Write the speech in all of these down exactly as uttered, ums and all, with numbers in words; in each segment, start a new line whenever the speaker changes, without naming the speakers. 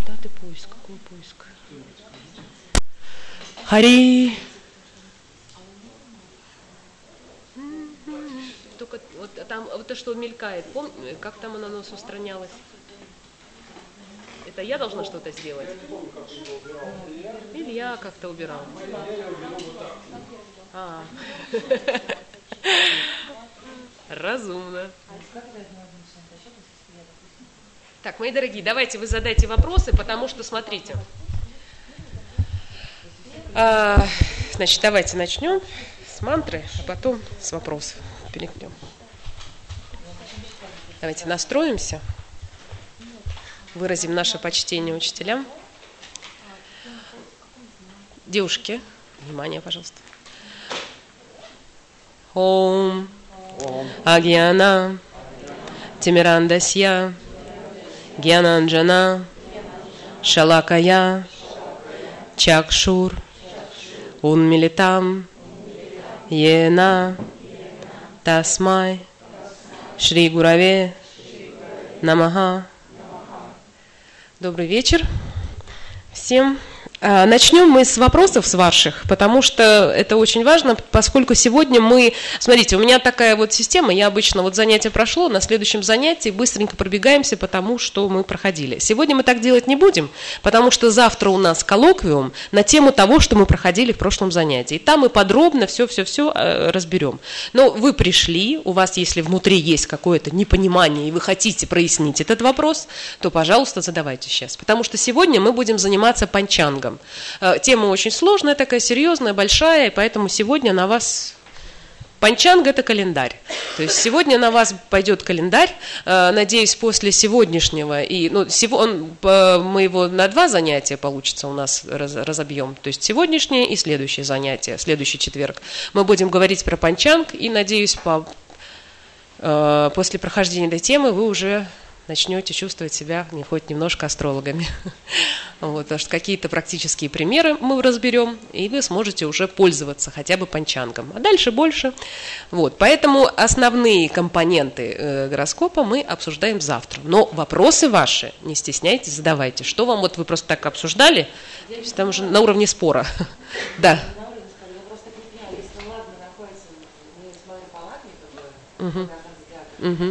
Куда ты поиск? Какой поиск? Хари. Только вот там вот то, что мелькает, помни, как там оно у нас устранялось? Это я должна что-то сделать? Или я как-то убирал? А. Разумно. Так, мои дорогие, давайте вы задайте вопросы, потому что, смотрите. А, значит, давайте начнем с мантры, а потом с вопросов перейдем. Давайте настроимся, выразим наше почтение учителям. Девушки, внимание, пожалуйста. Ом Агьяна Тимирандасья Гьянанджана Шалакая Чакшур Унмилитам Йена Тасмай Шри Гураве Намаха. Добрый вечер всем. Начнем мы с вопросов с ваших, потому что это очень важно, поскольку сегодня мы, смотрите, у меня такая вот система, я обычно вот занятие прошло, на следующем занятии быстренько пробегаемся по тому, что мы проходили. Сегодня мы так делать не будем, потому что завтра у нас коллоквиум на тему того, что мы проходили в прошлом занятии. И там мы подробно все-все-все разберем. Но вы пришли, у вас, если внутри есть какое-то непонимание, и вы хотите прояснить этот вопрос, то, пожалуйста, задавайте сейчас. Потому что сегодня мы будем заниматься панчангом. Тема очень сложная, такая серьезная, большая, и поэтому сегодня на вас... Панчанг – это календарь. То есть сегодня на вас пойдет календарь. Надеюсь, после сегодняшнего, и, ну, сего, он, мы его на два занятия получится у нас раз, разобьем. То есть сегодняшнее и следующее занятие, следующий четверг. Мы будем говорить про панчанг, и, надеюсь, по, после прохождения этой темы вы уже... начнете чувствовать себя не хоть немножко астрологами. Вот, потому что какие-то практические примеры мы разберем, и вы сможете уже пользоваться хотя бы панчангом. А дальше больше. Вот, поэтому основные компоненты э, гороскопа мы обсуждаем завтра. Но вопросы ваши, не стесняйтесь, задавайте. Что вам, вот вы просто так обсуждали, там уже на уровне спора. Да. Угу. Угу.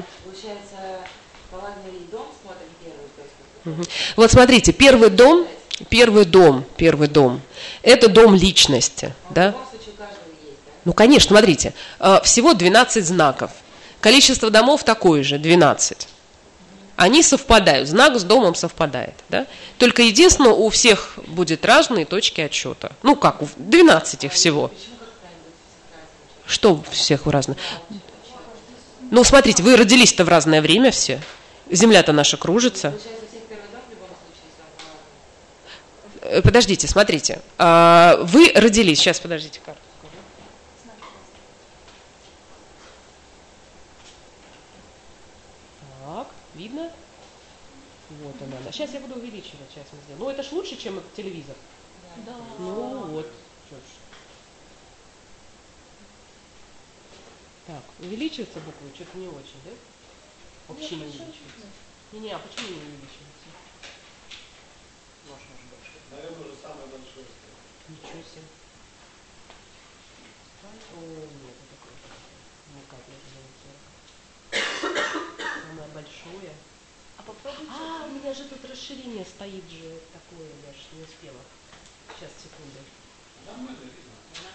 Вот смотрите, первый дом, первый дом, первый дом, это дом личности, да? Ну, конечно, смотрите, всего двенадцать знаков, количество домов такое же, двенадцать. Они совпадают, знак с домом совпадает, да? Только единственное, у всех будет разные точки отсчета. Ну, как, двенадцать их всего. Что у всех разные? Ну, смотрите, вы родились-то в разное время все, Земля-то наша кружится. Подождите, смотрите. Вы родились. Сейчас, подождите, карту скажу. Так, видно? Вот она. Сейчас я буду увеличивать. Сейчас мы сделаем. Ну, это ж лучше, чем телевизор. Да. Ну, вот. Так, увеличиваются буквы? Что-то не очень, да? Вообще не увеличивается. Не-не, а почему не увеличивается?
Наверное, уже самое большое.
Ничего себе. О, нет, это круто. Ну как, это самое большое. А попробуйте. А, у меня же тут расширение стоит же такое, я же не успела. Сейчас, секунду.
Нормально видно.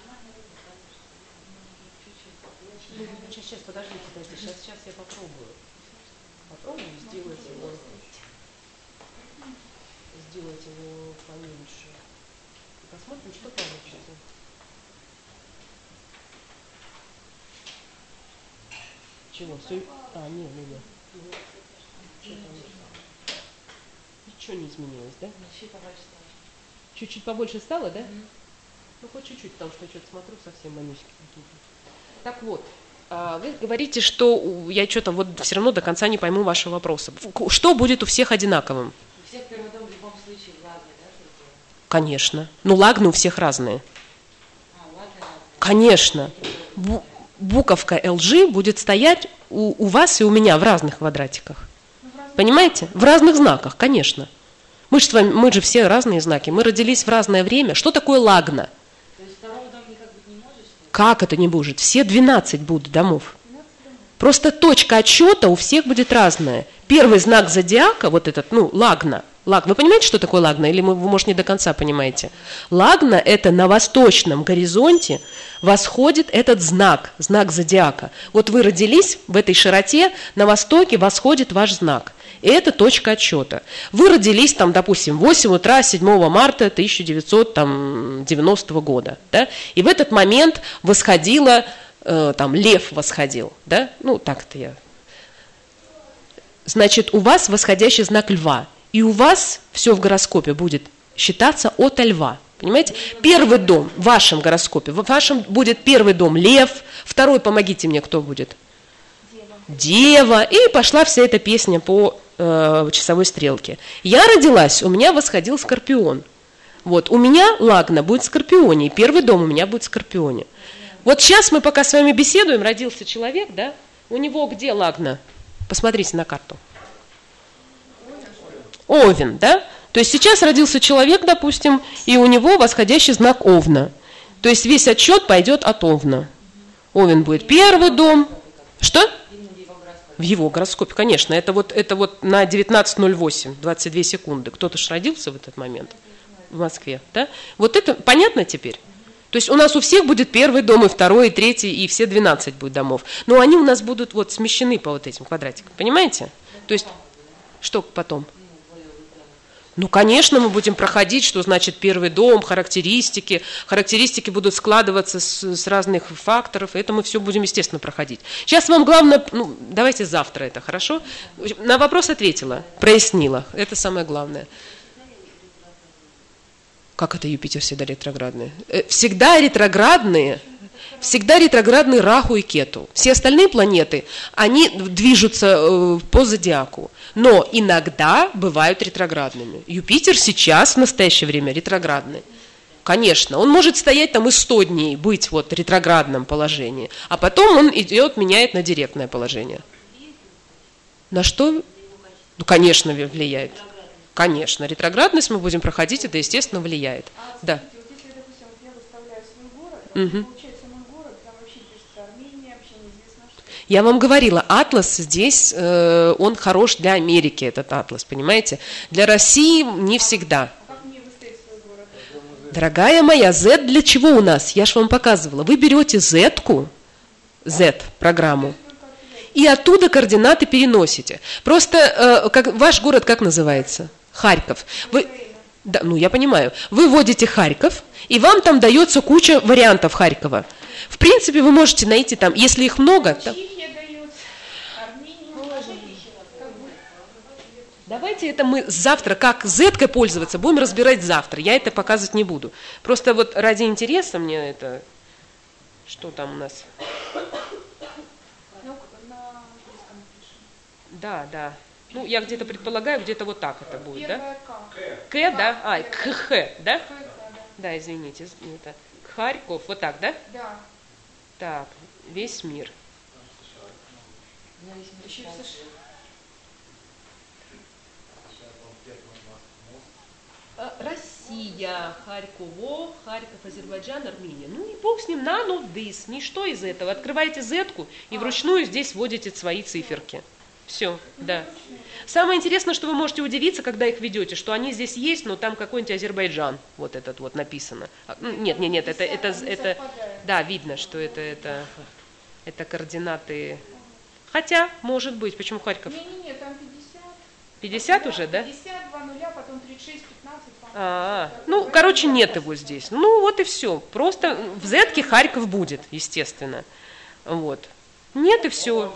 Ну, сейчас, сейчас, подождите, подождите. Сейчас, сейчас я попробую. Попробую сделать его. Сделать его поменьше. И посмотрим, что получится. Чего? Все... А, не, не, не. Ничего не изменилось, да? Чуть-чуть побольше стало, да? Mm-hmm. Ну, хоть чуть-чуть, потому что я что-то смотрю, совсем манюськи какие-то. Так вот, вы говорите, что я что-то вот все равно до конца не пойму вашего вопроса. Что будет у всех одинаковым?
У всех первый дом в любом случае лагны, да?
Конечно. Ну, лагны у всех разные.
А, лагны разные.
Конечно. Бу- буковка эл джи будет стоять у, у вас и у меня в разных квадратиках. Ну, в разных Понимаете? В разных знаках, конечно. Мы же, с вами, мы же все разные знаки, мы родились в разное время. Что такое лагна?
То есть второго дома никак быть не может, что ли?
Как это не будет? Все двенадцать будут домов. Просто точка отсчета у всех будет разная. Первый знак зодиака, вот этот, ну, лагна. Лаг, вы понимаете, что такое лагна? Или вы, может, не до конца понимаете? Лагна – это на восточном горизонте восходит этот знак, знак зодиака. Вот вы родились в этой широте, на востоке восходит ваш знак. И это точка отсчета. Вы родились, там, допустим, в восемь утра седьмого марта тысяча девятьсот девяностого года. Да? И в этот момент восходило, э, там, лев восходил. Да? Ну, так-то я. Значит, у вас восходящий знак льва. И у вас все в гороскопе будет считаться от льва. Понимаете? Первый дом в вашем гороскопе, в вашем будет первый дом лев, второй, помогите мне, кто будет? Дева. Дева. И пошла вся эта песня по э, часовой стрелке. Я родилась, у меня восходил скорпион. Вот, у меня лагна будет в скорпионе, и первый дом у меня будет в скорпионе. Вот сейчас мы пока с вами беседуем, родился человек, да? У него где лагна? Посмотрите на карту. Овен, да? То есть сейчас родился человек, допустим, и у него восходящий знак Овна. То есть весь отсчет пойдет от Овна. Овен будет первый дом. Что? В его гороскопе, конечно. Это вот, это вот на девятнадцать ноль восемь, двадцать две секунды. Кто-то же родился в этот момент в Москве, да? Вот это понятно теперь? То есть у нас у всех будет первый дом, и второй, и третий, и все двенадцать будет домов. Но они у нас будут вот смещены по вот этим квадратикам. Понимаете? То есть что потом? Ну, конечно, мы будем проходить, что значит первый дом, характеристики. Характеристики будут складываться с, с разных факторов. Это мы все будем, естественно, проходить. Сейчас вам главное, ну, давайте завтра это, хорошо? На вопрос ответила, прояснила. Это самое главное. Как это Юпитер всегда ретроградные? Всегда ретроградные. Всегда ретроградный Раху и Кету. Все остальные планеты, они движутся по зодиаку. Но иногда бывают ретроградными. Юпитер сейчас, в настоящее время, ретроградный. Конечно, он может стоять там и сто дней, быть вот в ретроградном положении. А потом он идет, меняет на директное положение. На что? Ну, конечно, влияет. Конечно, ретроградность мы будем проходить, это, естественно, влияет.
А,
да.
Вот если, допустим, вот я выставляю свой город,
Угу.
получается мой город, там вообще пишется Армения, вообще неизвестно что.
Я вам говорила, атлас здесь, э, он хорош для Америки, этот атлас, понимаете? Для России не всегда.
А как мне выставить свой город?
Дорогая моя, Z для чего у нас? Я же вам показывала. Вы берете Z-ку, Z-программу, и оттуда координаты переносите. Просто э, как, ваш город как называется? Харьков. Вы, да, ну, я понимаю. Вы вводите Харьков, и вам там дается куча вариантов Харькова. В принципе, вы можете найти там, если их много... Там...
Чехия дает, Армения,
Давайте это мы завтра, как Z-кой пользоваться, будем разбирать завтра. Я это показывать не буду. Просто вот ради интереса мне это... Что там у нас?
Ну, на английском пишем.
Да, да. Ну, я где-то предполагаю, где-то вот так это будет, да?
Первая К.
К, да? А, К, Х, да?
Х, да.
Да, извините, это Харьков, вот так, да?
Да.
Так, весь мир.
Еще в США.
Россия, Харьково, Харьков, Азербайджан, Армения. Ну и бог с ним, на, ну, дыс, ничто из этого. Открываете Z-ку и вручную здесь вводите свои циферки. Все, да. Самое интересное, что вы можете удивиться, когда их ведете, что они здесь есть, но там какой-нибудь Азербайджан, вот этот вот написано. А, ну, нет, нет, нет, это, это, это, да, видно, что это, это, это координаты. Хотя, может быть, почему Харьков?
Не-не-не, там пятьдесят.
пятьдесят уже, да?
пятьдесят, два нуля, потом тридцать шесть, пятнадцать.
А, ну, короче, нет его здесь. Ну, вот и все. Просто в Z-ке Харьков будет, естественно. Вот. Нет и все.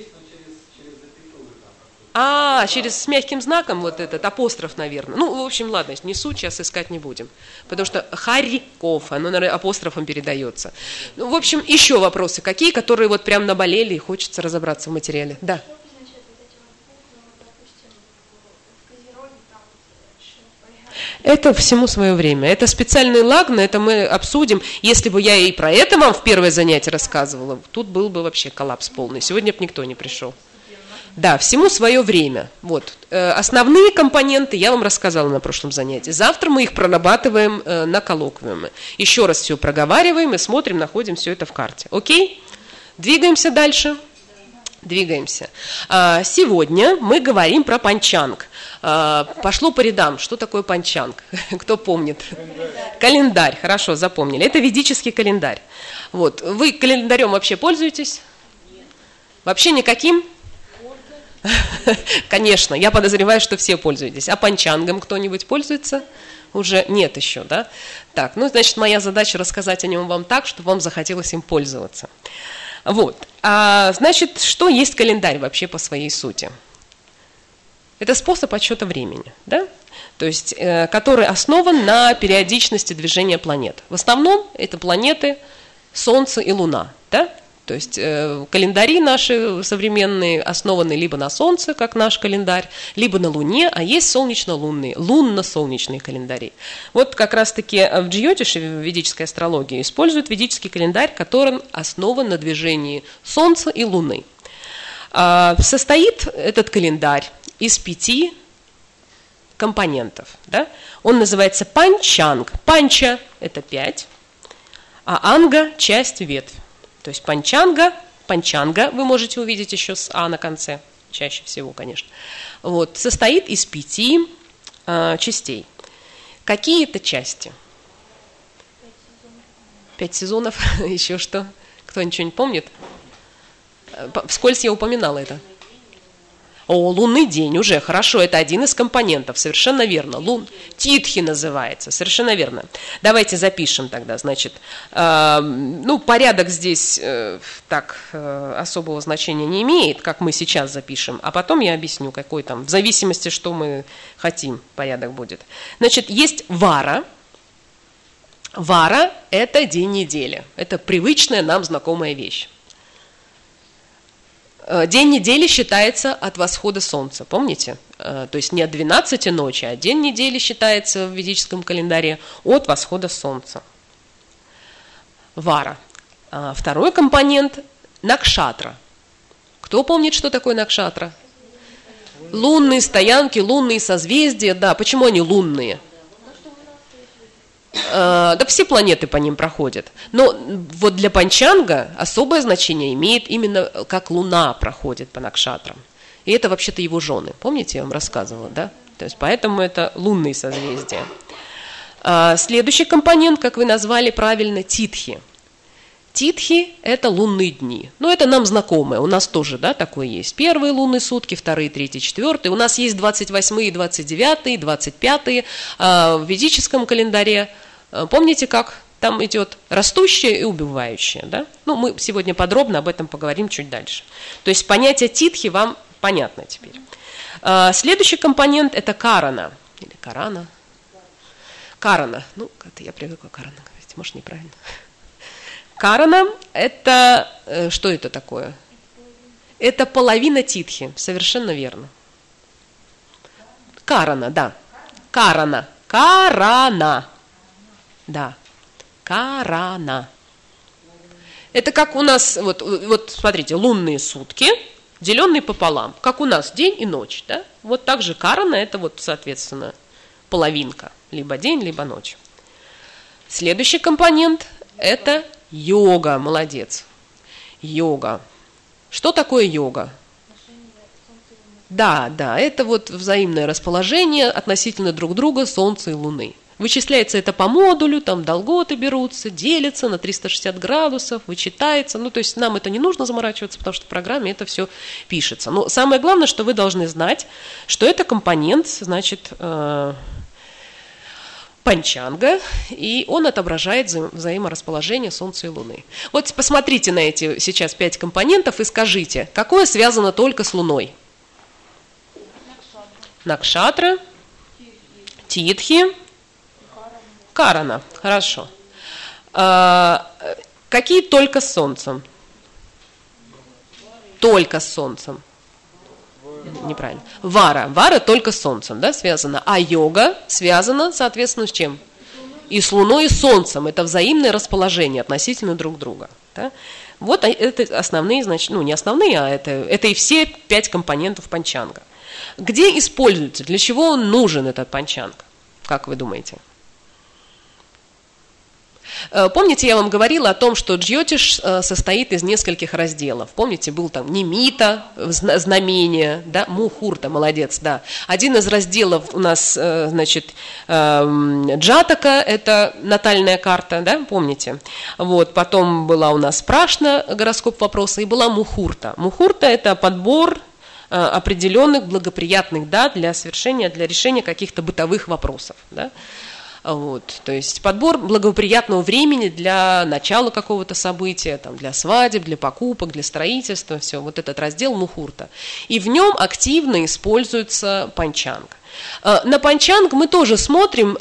А, через с мягким знаком вот этот апостроф, наверное. Ну, в общем, ладно, не суть, сейчас искать не будем. Потому что Харьков, оно, наверное, апострофом передается. Ну, в общем, еще вопросы какие, которые вот прям наболели и хочется разобраться в материале. Да. Это всему свое время. Это специальный лагна, это мы обсудим. Если бы я и про это вам в первое занятие рассказывала, тут был бы вообще коллапс полный. Сегодня бы никто не пришел. Да, всему свое время. Вот. Основные компоненты я вам рассказала на прошлом занятии. Завтра мы их прорабатываем на коллоквиуме. Еще раз все проговариваем и смотрим, находим все это в карте. Окей? Двигаемся дальше. Двигаемся. Сегодня мы говорим про панчанг. Пошло по рядам. Что такое панчанг? Кто помнит? Календарь. Календарь. Хорошо, запомнили. Это ведический календарь. Вот. Вы календарем вообще пользуетесь? Нет. Вообще никаким? Конечно, я подозреваю, что все пользуетесь. А панчангом кто-нибудь пользуется? Уже нет еще, да? Так, ну, значит, моя задача рассказать о нем вам так, чтобы вам захотелось им пользоваться. Вот. А, значит, что есть календарь вообще по своей сути? Это способ отсчета времени, да? То есть, э, который основан на периодичности движения планет. В основном это планеты Солнце и Луна, да? То есть э, календари наши современные основаны либо на Солнце, как наш календарь, либо на Луне, а есть солнечно-лунные, лунно-солнечные календари. Вот как раз-таки в Джьотише, в ведической астрологии, используют ведический календарь, который основан на движении Солнца и Луны. А, состоит этот календарь из пяти компонентов. Да? Он называется панчанг. Панча – это пять, а анга – часть, ветвь. То есть панчанга, панчанга, вы можете увидеть еще с А на конце, чаще всего, конечно, вот, состоит из пяти э, частей. Какие это части? Пять сезонов. Пять сезонов. Еще что? Кто ничего не помнит? Вскользь я упоминала это. О, лунный день, уже хорошо, это один из компонентов, совершенно верно. Лун... Титхи называется, совершенно верно. Давайте запишем тогда, значит, э, ну, порядок здесь э, так э, особого значения не имеет, как мы сейчас запишем, а потом я объясню, какой там, в зависимости, что мы хотим, порядок будет. Значит, есть вара. Вара – это день недели, это привычная нам знакомая вещь. День недели считается от восхода солнца, помните? То есть не от двенадцати ночи, а день недели считается в ведическом календаре от восхода солнца. Вара. Второй компонент – накшатра. Кто помнит, что такое накшатра? Лунные стоянки, лунные созвездия. Да, почему они лунные? Да все планеты по ним проходят. Но вот для панчанга особое значение имеет именно как Луна проходит по накшатрам. И это вообще-то его жены. Помните, я вам рассказывала, да? То есть поэтому это лунные созвездия. Следующий компонент, как вы назвали правильно, титхи. Титхи – это лунные дни. Ну, это нам знакомое. У нас тоже, да, такое есть. Первые лунные сутки, вторые, третьи, четвертые. У нас есть двадцать восьмые, двадцать девятые, двадцать пятые. В ведическом календаре, помните, как там идет растущее и убывающее, да? Ну, мы сегодня подробно об этом поговорим чуть дальше. То есть понятие титхи вам понятно теперь. Следующий компонент – это карана. Или карана. Карана. Ну, это я привыкла карана говорить. Может, неправильно. Карана – это, что это такое? Это половина титхи, совершенно верно. Карана, да. Карана. Карана. Да. Карана. Это как у нас, вот, вот смотрите, лунные сутки, деленные пополам. Как у нас день и ночь, да? Вот так же карана – это вот, соответственно, половинка. Либо день, либо ночь. Следующий компонент – это йога, молодец. Йога. Что такое йога? Да, да, это вот взаимное расположение относительно друг друга Солнца и Луны. Вычисляется это по модулю, там долготы берутся, делятся на триста шестьдесят градусов, вычитается. Ну, то есть нам это не нужно заморачиваться, потому что в программе это все пишется. Но самое главное, что вы должны знать, что это компонент, значит, э- панчанга, и он отображает вза- взаиморасположение Солнца и Луны. Вот посмотрите на эти сейчас пять компонентов и скажите, какое связано только с Луной? Накшатра, титхи, карана. Хорошо. А, какие только с Солнцем? Только с Солнцем. Неправильно. Вара. Вара только с Солнцем, да, связана. А йога связана, соответственно, с чем? И с Луной, и с Солнцем. Это взаимное расположение относительно друг друга. Да? Вот это основные, значит, ну не основные, а это, это и все пять компонентов панчанга. Где используется, для чего он нужен, этот панчанг? Как вы думаете? Помните, я вам говорила о том, что джьотиш состоит из нескольких разделов. Помните, был там нимита, знамение, да, мухурта, молодец, да. Один из разделов у нас, значит, джатака, это натальная карта, да, помните? Вот, потом была у нас прашна, гороскоп вопроса, и была мухурта. Мухурта – это подбор определенных благоприятных дат для совершения, для решения каких-то бытовых вопросов, да. Вот, то есть подбор благоприятного времени для начала какого-то события, там, для свадеб, для покупок, для строительства, все, вот этот раздел мухурта. И в нем активно используется панчанг. На панчанг мы тоже смотрим,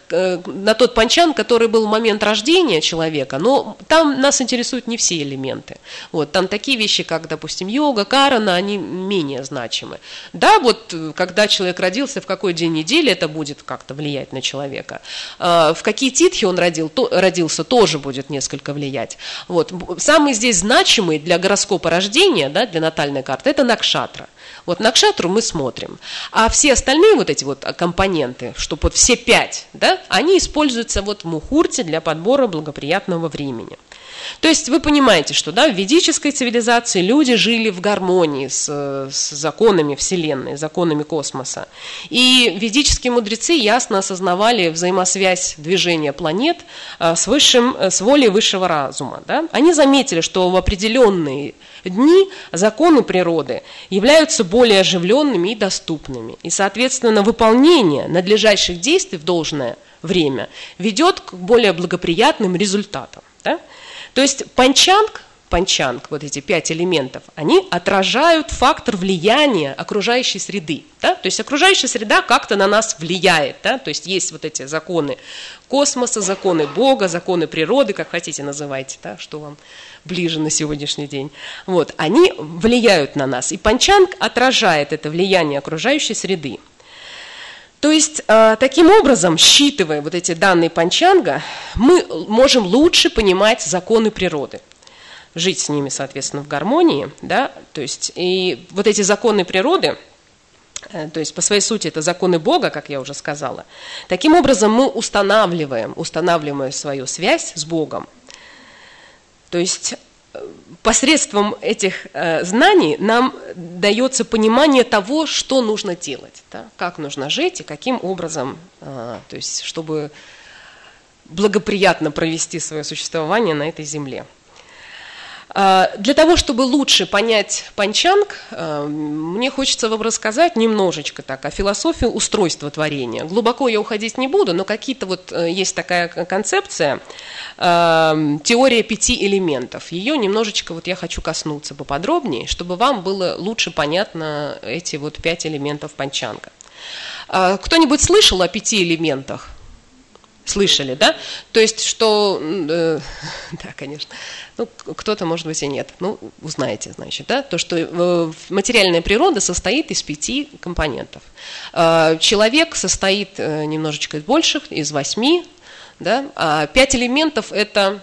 на тот панчанг, который был в момент рождения человека, но там нас интересуют не все элементы. Вот, там такие вещи, как, допустим, йога, карана, они менее значимы. Да, вот когда человек родился, в какой день недели это будет как-то влиять на человека. В какие титхи он родил, то, родился, тоже будет несколько влиять. Вот. Самый здесь значимый для гороскопа рождения, да, для натальной карты, это накшатра. Вот накшатру мы смотрим, а все остальные вот эти вот компоненты, что вот все пять, да, они используются вот в мухурте для подбора благоприятного времени. То есть вы понимаете, что да, в ведической цивилизации люди жили в гармонии с, с законами Вселенной, законами космоса. И ведические мудрецы ясно осознавали взаимосвязь движения планет с, высшим, с волей высшего разума. Да? Они заметили, что в определенные дни законы природы являются более оживленными и доступными. И, соответственно, выполнение надлежащих действий в должное время ведет к более благоприятным результатам. Да? То есть панчанг, панчанг, вот эти пять элементов, они отражают фактор влияния окружающей среды. Да? То есть окружающая среда как-то на нас влияет. Да? То есть есть вот эти законы космоса, законы Бога, законы природы, как хотите называйте, да? Что вам ближе на сегодняшний день. Вот, они влияют на нас. И панчанг отражает это влияние окружающей среды. То есть, таким образом, считывая вот эти данные панчанга, мы можем лучше понимать законы природы, жить с ними, соответственно, в гармонии, да, то есть, и вот эти законы природы, то есть, по своей сути, это законы Бога, как я уже сказала, таким образом мы устанавливаем, устанавливаем свою связь с Богом. То есть, посредством этих э, знаний нам дается понимание того, что нужно делать, да, как нужно жить и каким образом, э, то есть, чтобы благоприятно провести свое существование на этой земле. Э, для того, чтобы лучше понять панчанг, э, мне хочется вам рассказать немножечко так о философии устройства творения. Глубоко я уходить не буду, но какие-то вот э, есть такая концепция, теория пяти элементов. Ее немножечко вот я хочу коснуться поподробнее, чтобы вам было лучше понятно эти вот пять элементов панчанга. Кто-нибудь слышал о пяти элементах? Слышали, да? То есть, что... Э, да, конечно. Ну, кто-то, может быть, и нет. Ну, узнаете, значит, да? То, что э, материальная природа состоит из пяти компонентов. Э, человек состоит э, немножечко из больших, из восьми. Да? А пять элементов – это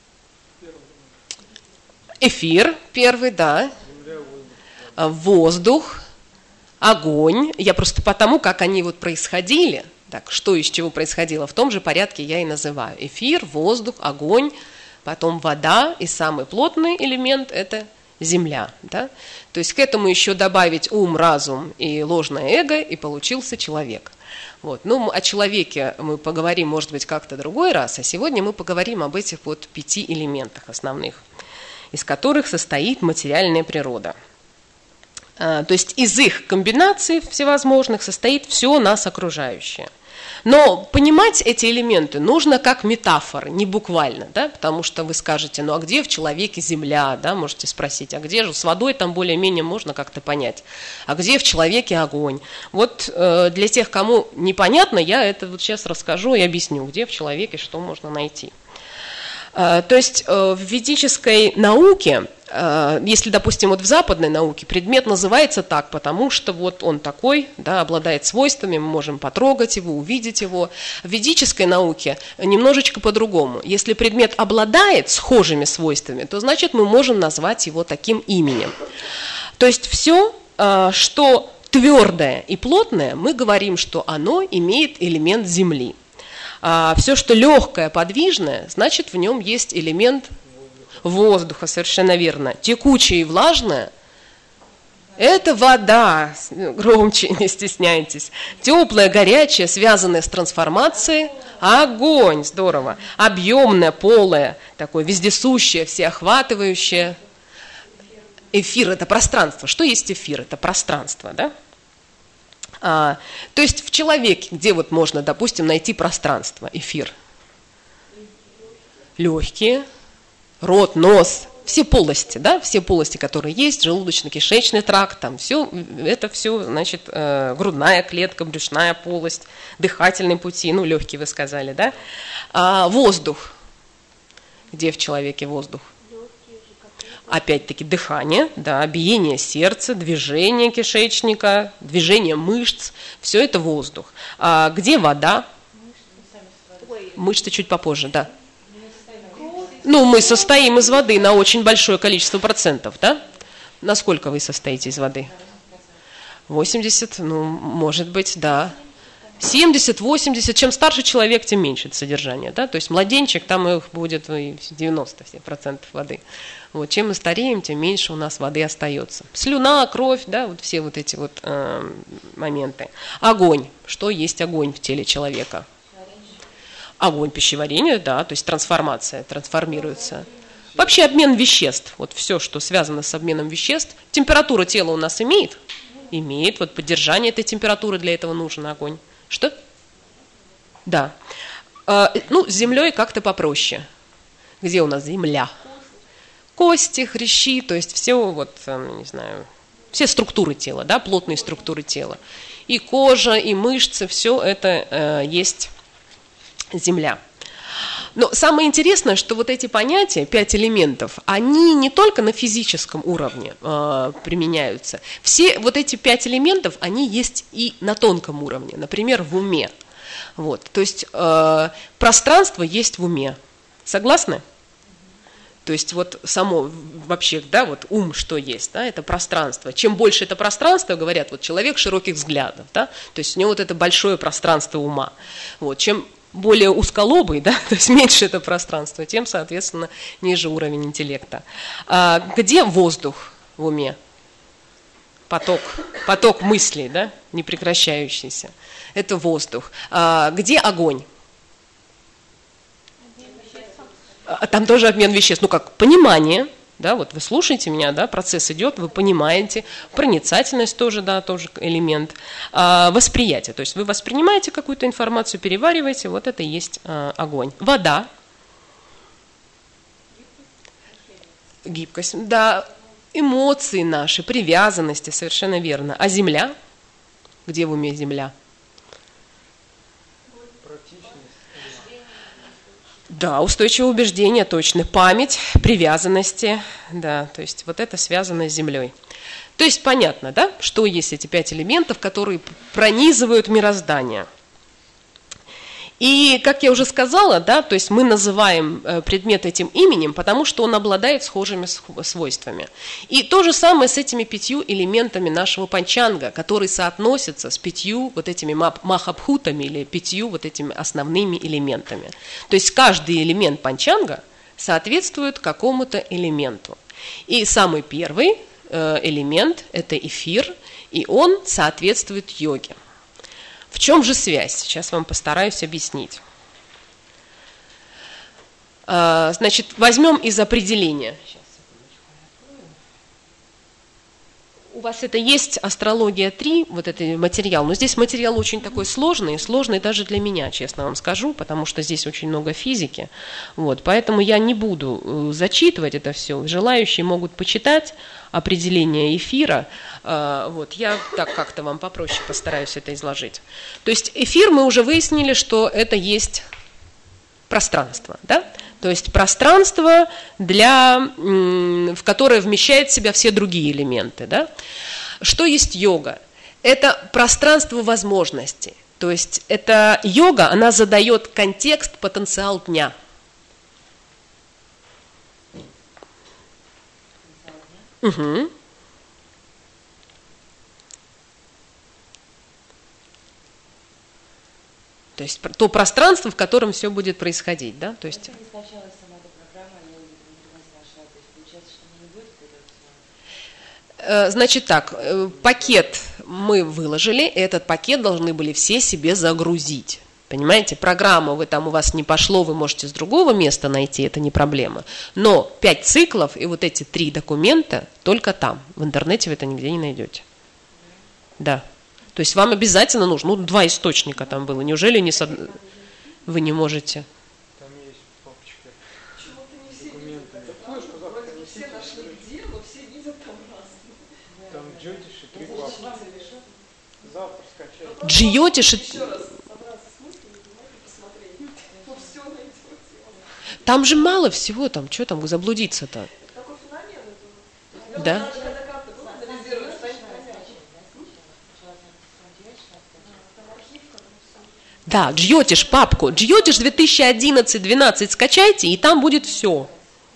эфир первый, да, воздух, огонь. Я просто потому, как они вот происходили, так, что из чего происходило, в том же порядке я и называю. Эфир, воздух, огонь, потом вода, и самый плотный элемент – это земля. Да? То есть к этому еще добавить ум, разум и ложное эго, и получился человек. Вот. Ну, о человеке мы поговорим, может быть, как-то другой раз, а сегодня мы поговорим об этих вот пяти элементах основных, из которых состоит материальная природа. А, то есть из их комбинаций всевозможных состоит все нас окружающее. Но понимать эти элементы нужно как метафоры, не буквально, да, потому что вы скажете, ну а где в человеке земля, да, можете спросить, а где же с водой там более-менее можно как-то понять, а где в человеке огонь. Вот э, для тех, кому непонятно, я это вот сейчас расскажу и объясню, где в человеке что можно найти. То есть в ведической науке, если, допустим, вот в западной науке предмет называется так, потому что вот он такой, да, обладает свойствами, мы можем потрогать его, увидеть его. В ведической науке немножечко по-другому. Если предмет обладает схожими свойствами, то значит мы можем назвать его таким именем. То есть все, что твердое и плотное, мы говорим, что оно имеет элемент земли. А все, что легкое, подвижное, значит, в нем есть элемент воздуха, совершенно верно. Текучее и влажное – это вода, громче, не стесняйтесь. Теплое, горячее, связанное с трансформацией – огонь, здорово. Объемное, полое, такое вездесущее, всеохватывающее. Эфир – это пространство. Что есть эфир? Это пространство, да? А, то есть в человеке, где вот можно, допустим, найти пространство, эфир? Легкие, рот, нос, все полости, да, все полости, которые есть, желудочно-кишечный тракт, там все, это все, значит, э, грудная клетка, брюшная полость, дыхательные пути, ну, легкие вы сказали, да? А воздух. Где в человеке воздух? Опять-таки дыхание, да, биение сердца, движение кишечника, движение мышц, все это воздух. А где вода? Мышцы чуть попозже, да. Ну, мы состоим из воды на очень большое количество процентов, да? Насколько вы состоите из воды? восемьдесят, ну, может быть, да. семьдесят, восемьдесят, чем старше человек, тем меньше это содержание, да? То есть младенчик, там их будет девяносто процентов воды. Вот, чем мы стареем, тем меньше у нас воды остается. Слюна, кровь, да, вот все вот эти вот э, моменты. Огонь. Что есть огонь в теле человека? Огонь пищеварения, да, то есть трансформация, трансформируется. Вообще обмен веществ, вот все, что связано с обменом веществ. Температура тела у нас имеет? Имеет. Вот поддержание этой температуры, для этого нужен огонь. Что? Да. Э, ну, с землей как-то попроще. Где у нас земля? Кости, хрящи, то есть все вот, не знаю, все структуры тела, да, плотные структуры тела. И кожа, и мышцы, все это э, есть земля. Но самое интересное, что вот эти понятия, пять элементов, они не только на физическом уровне э, применяются. Все вот эти пять элементов, они есть и на тонком уровне, например, в уме. Вот, то есть э, пространство есть в уме. Согласны? То есть вот само вообще, да, вот ум что есть, да, это пространство. Чем больше это пространство, говорят, вот человек широких взглядов, да, то есть у него вот это большое пространство ума. Вот, чем более узколобый, да, то есть меньше это пространство, тем, соответственно, ниже уровень интеллекта. А где воздух в уме? Поток, поток мыслей, да, непрекращающийся. Это воздух. А где огонь? Там тоже обмен веществ, ну как понимание, да, вот вы слушаете меня, да, процесс идет, вы понимаете, проницательность тоже, да, тоже элемент, а, восприятие, то есть вы воспринимаете какую-то информацию, перевариваете, вот это и есть а, огонь. Вода, гибкость, да, эмоции наши, привязанности, совершенно верно. А земля? Где в уме земля? Да, устойчивое убеждение, точно. Память, привязанности, да, то есть вот это связано с землей. То есть понятно, да, что есть эти пять элементов, которые пронизывают мироздание. И, как я уже сказала, да, то есть мы называем предмет этим именем, потому что он обладает схожими свойствами. И то же самое с этими пятью элементами нашего панчанга, которые соотносятся с пятью вот этими махабхутами или пятью вот этими основными элементами. То есть каждый элемент панчанга соответствует какому-то элементу. И самый первый элемент – это эфир, и он соответствует йоге. В чем же связь? Сейчас вам постараюсь объяснить. Значит, возьмем из определения. У вас это есть астрология три, вот этот материал, но здесь материал очень такой сложный, сложный даже для меня, честно вам скажу, потому что здесь очень много физики. Вот, поэтому я не буду зачитывать это все. Желающие могут почитать определение эфира. Вот, я так как-то вам попроще постараюсь это изложить. То есть эфир мы уже выяснили, что это есть пространство, да? То есть пространство, для, в которое вмещает в себя все другие элементы. Да? Что есть йога? Это пространство возможностей. То есть это йога, она задает контекст, потенциал дня. Угу. То есть то пространство, в котором все будет происходить, да? То есть. Значит так, пакет мы выложили, этот пакет должны были все себе загрузить. Понимаете, программа, вы там у вас не пошло, вы можете с другого места найти, это не проблема. Но пять циклов и вот эти три документа только там. В интернете вы это нигде не найдете. Да. То есть вам обязательно нужно, ну, два источника там было. Неужели не со... вы не можете?
Там есть папочка. Документы. Флешку завтра не все нашли где, но все видят там разные. Там Джотиш и три папки. Завтра скачать.
Джиотиш и... Там же мало всего, там, что там заблудиться-то? Да. Да, Джиотиш, папку. Джиотиш две тысячи одиннадцать-двенадцать скачайте, и там будет все.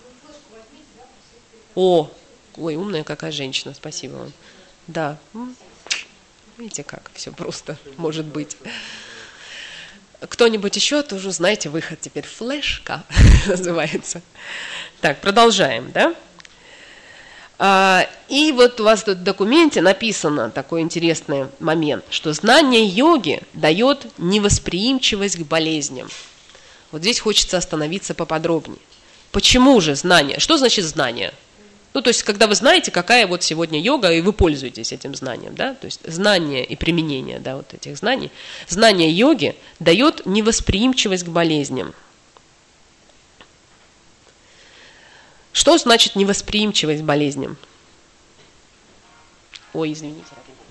О, ой, умная какая женщина, спасибо вам. Да, видите, как все просто может быть. Кто-нибудь еще, тоже знаете, выход теперь флешка называется. Так, продолжаем, да? А, и вот у вас тут в документе написано такой интересный момент, что знание йоги дает невосприимчивость к болезням. Вот здесь хочется остановиться поподробнее. Почему же знание? Что значит знание? Ну, то есть, когда вы знаете, какая вот сегодня йога, и вы пользуетесь этим знанием, да, то есть знание и применение, да, вот этих знаний. Знание йоги дает невосприимчивость к болезням. Что значит невосприимчивость к болезням? Ой, извините.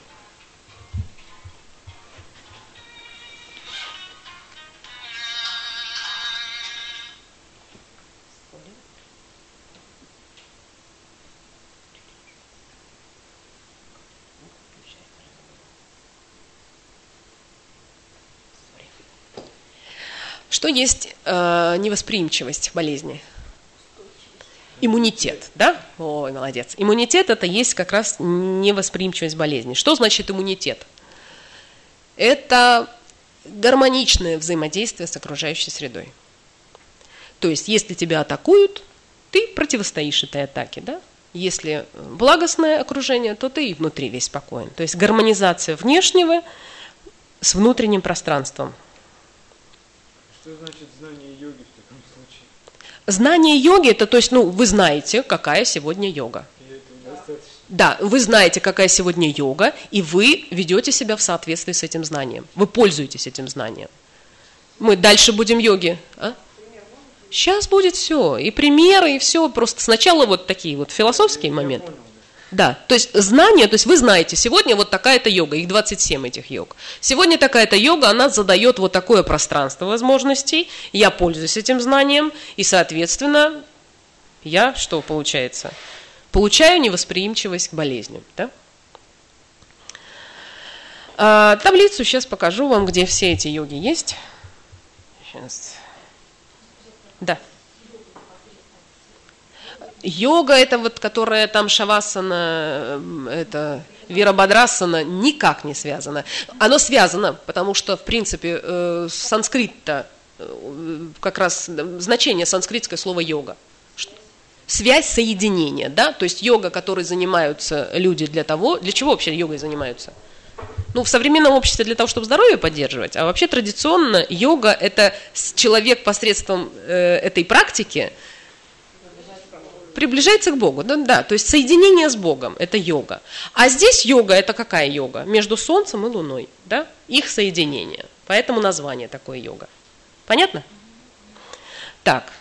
Что есть э, невосприимчивость болезни? Иммунитет, да? Ой, молодец. Иммунитет – это есть как раз невосприимчивость болезни. Что значит иммунитет? Это гармоничное взаимодействие с окружающей средой. То есть, если тебя атакуют, ты противостоишь этой атаке, да? Если благостное окружение, то ты и внутри весь спокоен. То есть, гармонизация внешнего с внутренним пространством.
Что значит знание йоги в таком случае?
Знание йоги – это, то есть, ну, вы знаете, какая сегодня йога.
И этого достаточно.
Да, вы знаете, какая сегодня йога, и вы ведете себя в соответствии с этим знанием. Вы пользуетесь этим знанием. Мы дальше будем йоги. А? Сейчас будет все, и примеры, и все. Просто сначала вот такие вот философские моменты. Да, то есть знание, то есть вы знаете, сегодня вот такая-то йога, их двадцать семь этих йог. Сегодня такая-то йога, она задает вот такое пространство возможностей, я пользуюсь этим знанием, и, соответственно, я, что получается? Получаю невосприимчивость к болезням. Да? А, таблицу сейчас покажу вам, где все эти йоги есть. Сейчас. Да. Йога, это вот, которая там шавасана, это вирабадрасана, никак не связано. Оно связано, потому что, в принципе, э, санскрит-то, э, как раз значение санскритское слова йога. Связь, соединение, да, то есть йога, которой занимаются люди для того, для чего вообще йогой занимаются? Ну, в современном обществе для того, чтобы здоровье поддерживать, а вообще традиционно йога – это человек посредством э, этой практики приближается к Богу, да, да, то есть соединение с Богом – это йога. А здесь йога – это какая йога? Между Солнцем и Луной, да, их соединение. Поэтому название такое йога. Понятно? Так.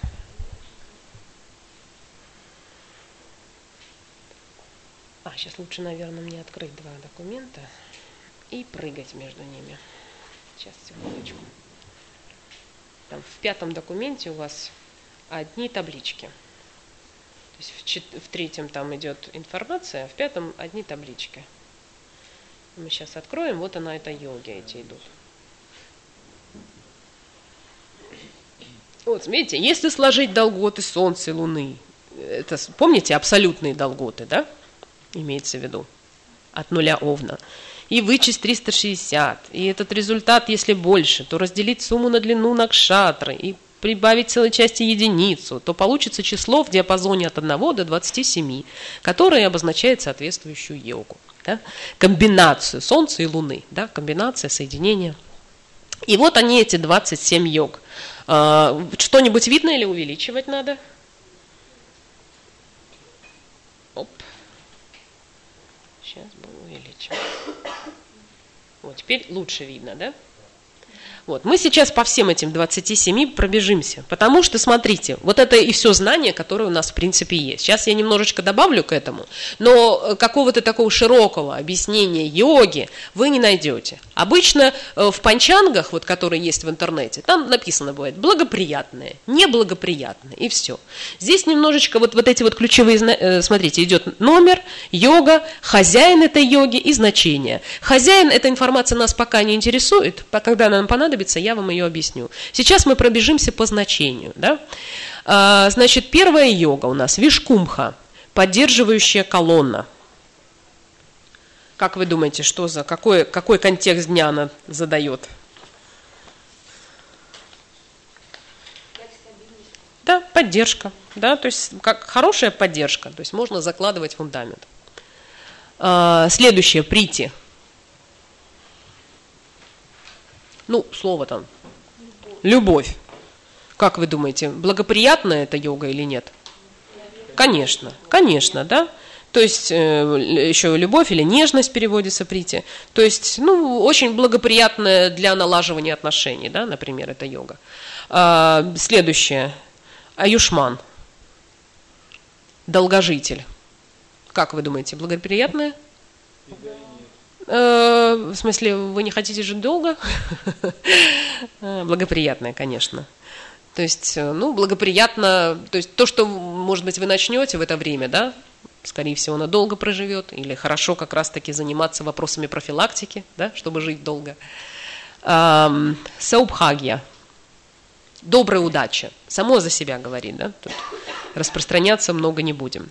А, сейчас лучше, наверное, мне открыть два документа и прыгать между ними. Сейчас, секундочку. Там в пятом документе у вас одни таблички. То есть в, чет... в третьем там идет информация, а в пятом одни таблички. Мы сейчас откроем, вот она, это йоги эти идут. Вот, смотрите, если сложить долготы Солнца и Луны, это, помните, абсолютные долготы, да, имеется в виду, от нуля Овна, и вычесть триста шестьдесят, и этот результат, если больше, то разделить сумму на длину накшатры и прибавить целой части единицу, то получится число в диапазоне от одного до двадцати семи, которое обозначает соответствующую йогу. Да? Комбинацию Солнца и Луны, да? Комбинация, соединение. И вот они, эти двадцать семь йог. А, что-нибудь видно или увеличивать надо? Оп. Сейчас будем увеличивать. Вот, теперь лучше видно, да? Вот. Мы сейчас по всем этим двадцати семи пробежимся, потому что, смотрите, вот это и все знание, которое у нас в принципе есть. Сейчас я немножечко добавлю к этому, но какого-то такого широкого объяснения йоги вы не найдете. Обычно в панчангах, вот, которые есть в интернете, там написано бывает благоприятное, неблагоприятное, и все. Здесь немножечко вот, вот эти вот ключевые, смотрите, идет номер, йога, хозяин этой йоги и значение. Хозяин, эта информация нас пока не интересует, когда нам понадобится, я вам ее объясню. Сейчас мы пробежимся по значению. Да? А, значит, первая йога у нас вишкумха, поддерживающая колонна. Как вы думаете, что за какой, какой контекст дня она задает? Да, поддержка. Да, то есть как хорошая поддержка, то есть можно закладывать фундамент. А, следующее, прити. Ну, слово там. Любовь. Как вы думаете, благоприятная эта йога или нет? Конечно, конечно, да. То есть э, еще любовь или нежность переводится прити. То есть, ну, очень благоприятная для налаживания отношений, да, например, это йога. А, следующее. Аюшман. Долгожитель. Как вы думаете, благоприятная? В смысле, вы не хотите жить долго? Благоприятное, конечно. То есть, ну, благоприятно, то есть то, что, может быть, вы начнете в это время, да, скорее всего, она долго проживет, или хорошо как раз-таки заниматься вопросами профилактики, да, чтобы жить долго. Саубхагья. Добрая удача. Само за себя говорит, да, тут распространяться много не будем.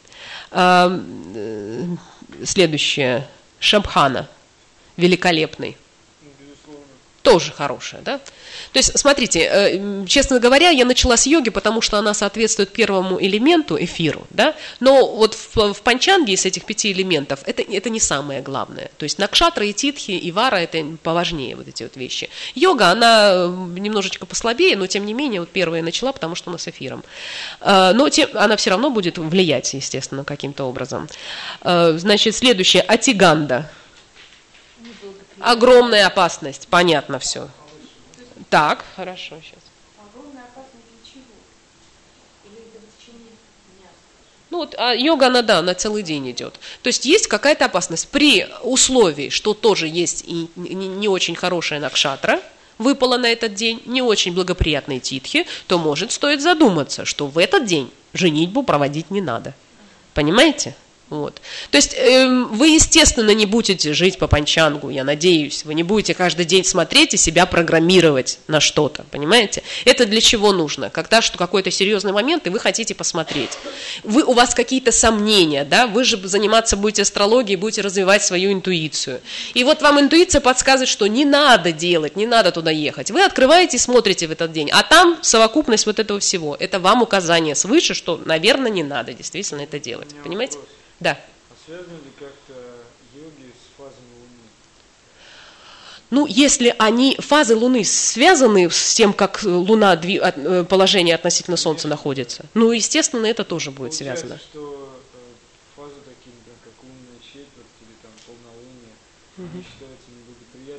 Следующее. Шабхана. Великолепный.
Безусловно.
Тоже хорошая, да? То есть, смотрите, честно говоря, я начала с йоги, потому что она соответствует первому элементу, эфиру, да? Но вот в, в панчанге из этих пяти элементов это, это не самое главное. То есть накшатра и титхи, и вара это поважнее, вот эти вот вещи. Йога, она немножечко послабее, но тем не менее, вот первая начала, потому что она с эфиром. Но тем, она все равно будет влиять, естественно, каким-то образом. Значит, следующее, атиганда. Огромная опасность, понятно все. Так, хорошо, сейчас.
Огромная опасность для чего? Или это в течение дня?
Ну вот а йога, она, да, на целый день идет. То есть есть какая-то опасность. При условии, что тоже есть и не, не очень хорошая накшатра, выпала на этот день, не очень благоприятные титхи, то может стоит задуматься, что в этот день женитьбу проводить не надо. Понимаете? Вот. То есть э, вы, естественно, не будете жить по панчангу, я надеюсь. Вы не будете каждый день смотреть и себя программировать на что-то, понимаете? Это для чего нужно? Когда что какой-то серьезный момент, и вы хотите посмотреть. Вы, у вас какие-то сомнения, да? Вы же заниматься будете астрологией, будете развивать свою интуицию. И вот вам интуиция подсказывает, что не надо делать, не надо туда ехать. Вы открываете и смотрите в этот день. А там совокупность вот этого всего. Это вам указание свыше, что, наверное, не надо действительно это делать. Понимаете? Да.
А связаны ли как-то йоги с фазами Луны?
Ну, если они, фазы Луны связаны с тем, как Луна, положение относительно Солнца находится, ну, естественно, это тоже будет
Получается,
связано.
Что э, фазы такие, например, как лунная четверть или там полнолуние, угу. они считаются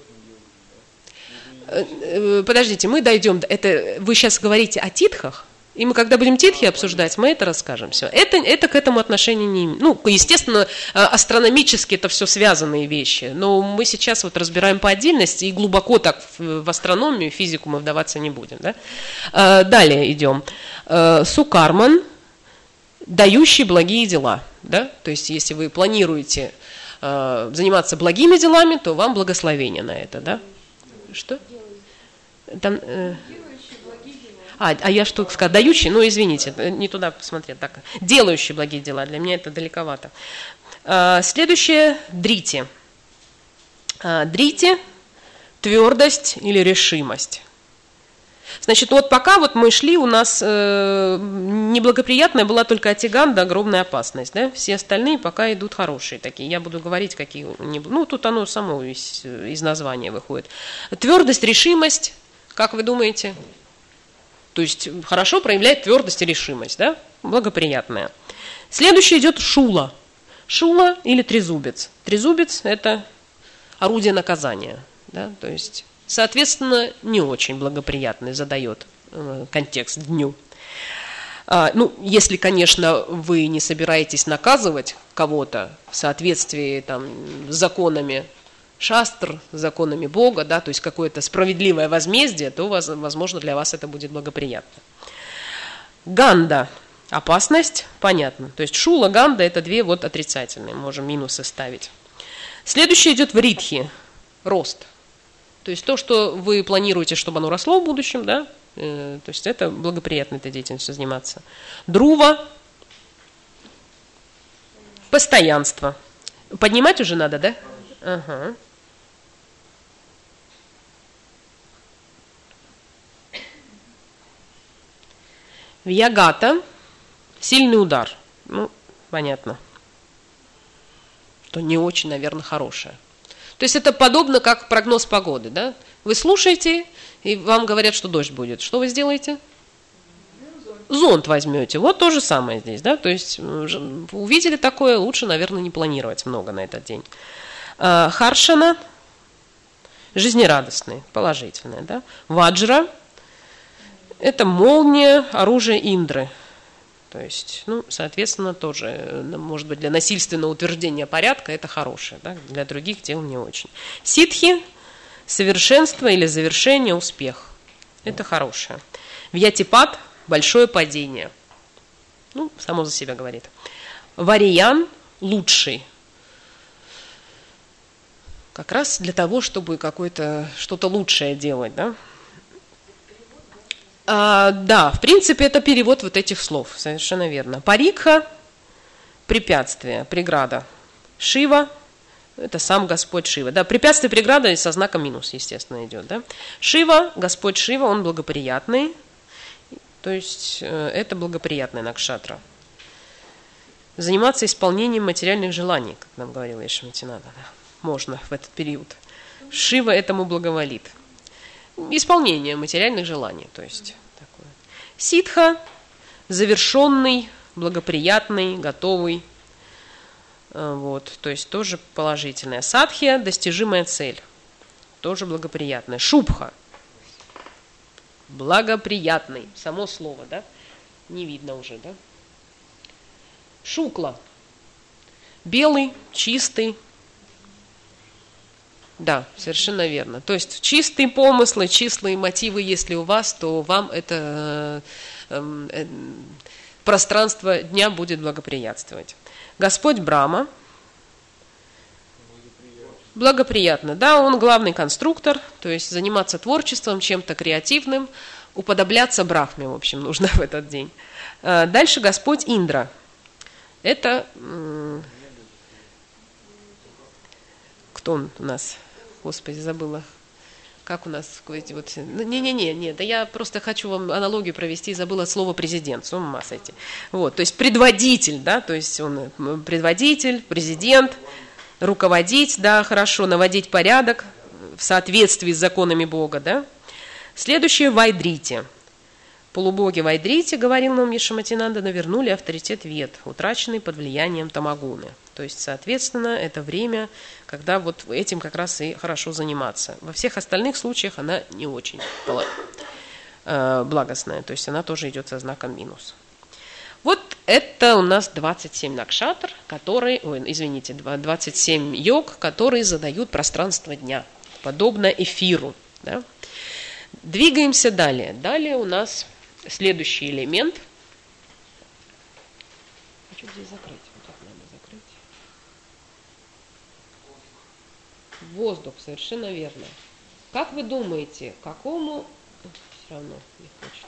неблагоприятными йогами, да? Или...
Подождите, мы дойдем, это вы сейчас говорите о титхах И мы, когда будем титхи обсуждать, мы это расскажем. Все. Это, это к этому отношения не имеет. Ну, естественно, астрономически это все связанные вещи. Но мы сейчас вот разбираем по отдельности и глубоко так в астрономию, физику мы вдаваться не будем. Да? Далее идем. Сукарман, дающий благие дела. Да? То есть, если вы планируете заниматься благими делами, то вам благословение на это. Да? Что? Там... А, а я что сказала? Дающий? Ну, извините, не туда посмотрел. Так, делающий благие дела. Для меня это далековато. А, следующее – дрити. А, дрити – твердость или решимость. Значит, вот пока вот мы шли, у нас э, неблагоприятная была только атиганда, огромная опасность. Да? Все остальные пока идут хорошие такие. Я буду говорить, какие... Ну, тут оно само из, из названия выходит. Твердость, решимость, как вы думаете? То есть хорошо проявляет твердость и решимость, да? Благоприятная. Следующее идет шула. Шула или трезубец. Трезубец – это орудие наказания. Да? То есть, соответственно, не очень благоприятный задает э, контекст дню. А, ну, если, конечно, вы не собираетесь наказывать кого-то в соответствии там, с законами шастр, законами Бога, да, то есть какое-то справедливое возмездие, то, возможно, для вас это будет благоприятно. Ганда – опасность, понятно. То есть шула, ганда – это две вот отрицательные, можем минусы ставить. Следующее идет вридхи – рост. То есть то, что вы планируете, чтобы оно росло в будущем, да, э, то есть это благоприятной этой деятельностью заниматься. Друва – постоянство. Поднимать уже надо, да? Ага. Вьягата – сильный удар. Ну, понятно, что не очень, наверное, хорошее. То есть это подобно как прогноз погоды, да? Вы слушаете, и вам говорят, что дождь будет. Что вы сделаете? Зонт возьмете. Вот то же самое здесь, да? То есть увидели такое, лучше, наверное, не планировать много на этот день. Харшана – жизнерадостный, положительный, да? Ваджра – это молния, оружие Индры. То есть, ну, соответственно, тоже, может быть, для насильственного утверждения порядка это хорошее, да? Для других дел не очень. Ситхи – совершенство или завершение, успех. Это хорошее. Вьятипат – большое падение. Ну, само за себя говорит. Вариян – лучший. Как раз для того, чтобы какое-то что-то лучшее делать, да? А, да, в принципе, это перевод вот этих слов, совершенно верно. Парикха – препятствие, преграда. Шива – это сам Господь Шива. Да, препятствие, преграда со знаком минус, естественно, идет. Да? Шива, Господь Шива, он благоприятный, то есть это благоприятная накшатра. Заниматься исполнением материальных желаний, как нам говорила Ешматинада, да, можно в этот период. Шива этому благоволит. Исполнение материальных желаний, то есть такое. Ситха – завершенный, благоприятный, готовый, вот, то есть тоже положительное. Садхия – достижимая цель, тоже благоприятная. Шубха – благоприятный, само слово, да, не видно уже, да. Шукла – белый, чистый. Да, совершенно верно. То есть чистые помыслы, чистые мотивы, если у вас, то вам это э, э, пространство дня будет благоприятствовать. Господь Брахма. Благоприятно. Да, он главный конструктор, то есть заниматься творчеством, чем-то креативным, уподобляться Брахме, в общем, нужно в этот день. Дальше Господь Индра. Это... Кто он у нас? Господи, забыла. Как у нас? Вот, не-не-не, не, да я просто хочу вам аналогию провести, забыла слово президент, с ума сойти. Вот, то есть предводитель, да, то есть он предводитель, президент, руководить, да, хорошо, наводить порядок в соответствии с законами Бога, да. Следующее – Вайдрити. Полубоги Вайдрити, говорил нам Ешматинанда, навернули авторитет Вед, утраченный под влиянием Тамагуны. То есть, соответственно, это время, когда вот этим как раз и хорошо заниматься. Во всех остальных случаях она не очень. э, благостная, то есть она тоже идет со знаком минус. Вот это у нас двадцать семь накшатр, которые, ой, извините, двадцать семь йог, которые задают пространство дня, подобно эфиру. Да? Двигаемся далее. Далее у нас следующий элемент. Хочу здесь закрыть. Вот так надо закрыть. Воздух, совершенно верно. Как вы думаете, какому... Все равно не хочет.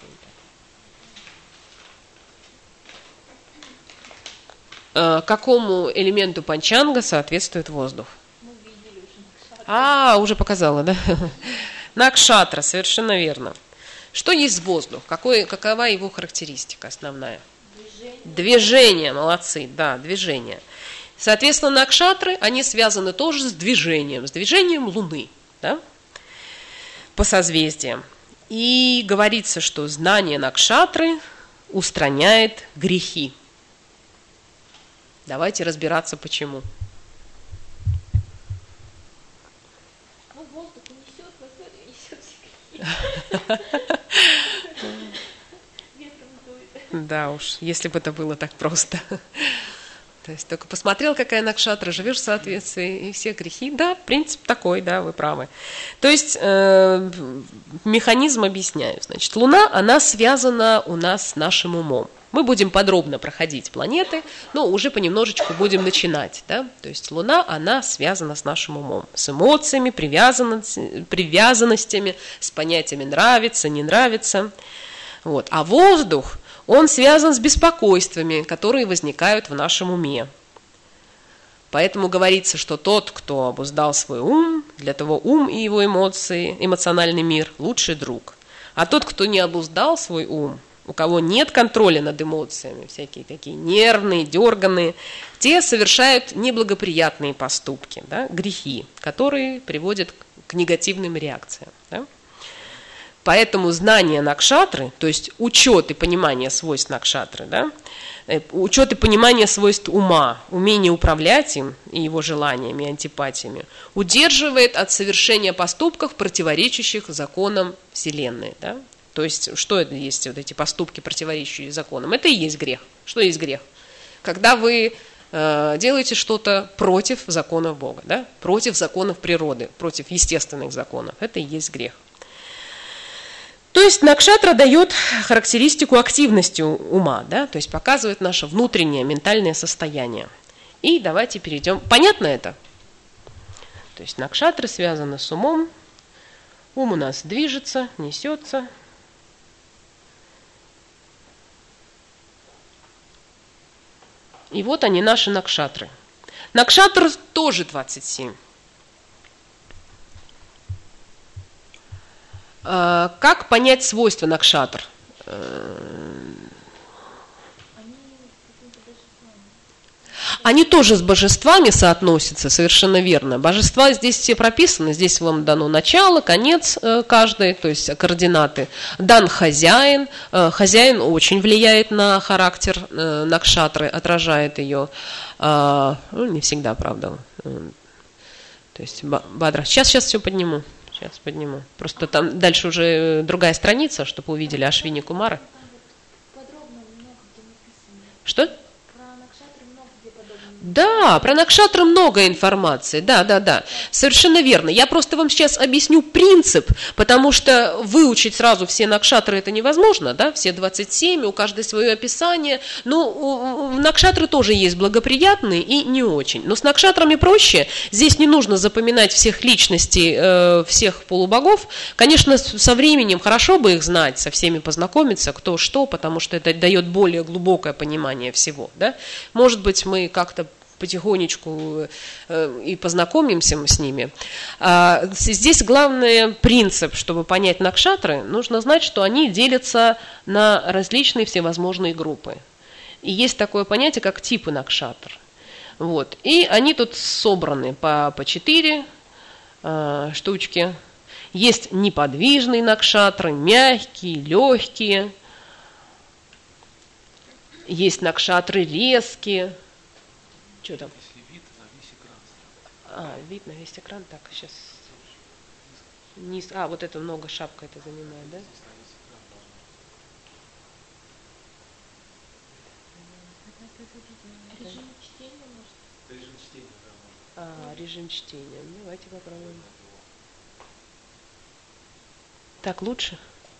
Какому элементу панчанга соответствует воздух? А, уже показала, да? Накшатра, совершенно верно. Что есть воздух? Какой, какова его характеристика основная? Движение. Движение, молодцы, да, движение. Соответственно, накшатры, они связаны тоже с движением, с движением Луны, да? По созвездиям. И говорится, что знание накшатры устраняет грехи. Давайте разбираться, почему.
Ну, воздух несет, несет все грехи. Ветром дует.
Да уж, если бы это было так просто. То есть только посмотрел, какая накшатра, живешь в соответствии, и все грехи. Да, принцип такой, да, вы правы. То есть э, механизм объясняю. Значит, Луна, она связана у нас с нашим умом. Мы будем подробно проходить планеты, но уже понемножечку будем начинать. Да? То есть Луна, она связана с нашим умом, с эмоциями, привязанностями, с понятиями нравится, не нравится. Вот. А воздух, он связан с беспокойствами, которые возникают в нашем уме. Поэтому говорится, что тот, кто обуздал свой ум, для того ум и его эмоции, эмоциональный мир – лучший друг. А тот, кто не обуздал свой ум, у кого нет контроля над эмоциями, всякие такие нервные, дерганые, те совершают неблагоприятные поступки, да, грехи, которые приводят к негативным реакциям. Да. Поэтому знание накшатры, то есть учет и понимание свойств накшатры, да, учет и понимание свойств ума, умение управлять им и его желаниями и антипатиями, удерживает от совершения поступков, противоречащих законам Вселенной. Да. То есть, что это есть вот эти поступки, противоречащие законам? Это и есть грех. Что есть грех? Когда вы э, делаете что-то против законов Бога, да? Против законов природы, против естественных законов. Это и есть грех. То есть накшатра дает характеристику активности ума, да? То есть показывает наше внутреннее ментальное состояние. И давайте перейдем. Понятно это? То есть накшатры связаны с умом. Ум у нас движется, несется. И вот они, наши накшатры. Накшатр тоже двадцать семь. Как понять свойства накшатр? Они тоже с божествами соотносятся, совершенно верно. Божества здесь все прописаны, здесь вам дано начало, конец каждой, то есть координаты. Дан хозяин, хозяин очень влияет на характер накшатры, отражает ее, ну, не всегда, правда. То есть Бадра. Сейчас, сейчас все подниму, сейчас подниму. Просто там дальше уже другая страница, чтобы увидели Ашвини Кумара. Что? Да, про накшатры много информации, да, да, да, совершенно верно. Я просто вам сейчас объясню принцип, потому что выучить сразу все накшатры это невозможно, да, все двадцать семь, у каждой свое описание, но накшатры тоже есть благоприятные и не очень. Но с накшатрами проще, здесь не нужно запоминать всех личностей, э, всех полубогов. Конечно, со временем хорошо бы их знать, со всеми познакомиться, кто что, потому что это дает более глубокое понимание всего, да. Может быть, мы как-то потихонечку и познакомимся с ними. Здесь главный принцип, чтобы понять накшатры, нужно знать, что они делятся на различные всевозможные группы. И есть такое понятие, как типы накшатр. Вот. И они тут собраны по, по четыре э, штучки. Есть неподвижные накшатры, мягкие, легкие. Есть накшатры резкие. Что там?
Если вид на весь экран.
А, вид на весь экран. Так, сейчас. Низ. А, вот это много шапка это занимает, да?
Режим чтения может.
Режим чтения, да, можно.
А, режим чтения. Давайте попробуем. Так лучше?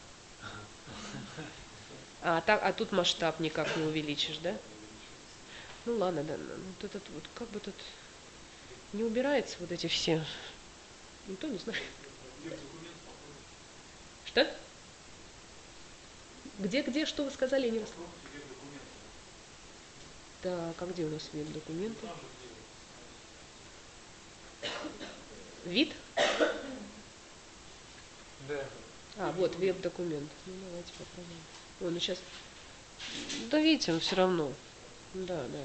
А, так, а тут масштаб никак не увеличишь, да? Ну ладно, да. Ну, вот этот вот, как бы тут не убирается вот эти все. Никто не знает. Что? Где, где, что вы сказали? Я не расслышала. Так, а где у нас вид документа? Вид?
Да.
А, вот, веб-документ. Ну, давайте попробуем. О, ну сейчас... Да, видите, он все равно. Да, да,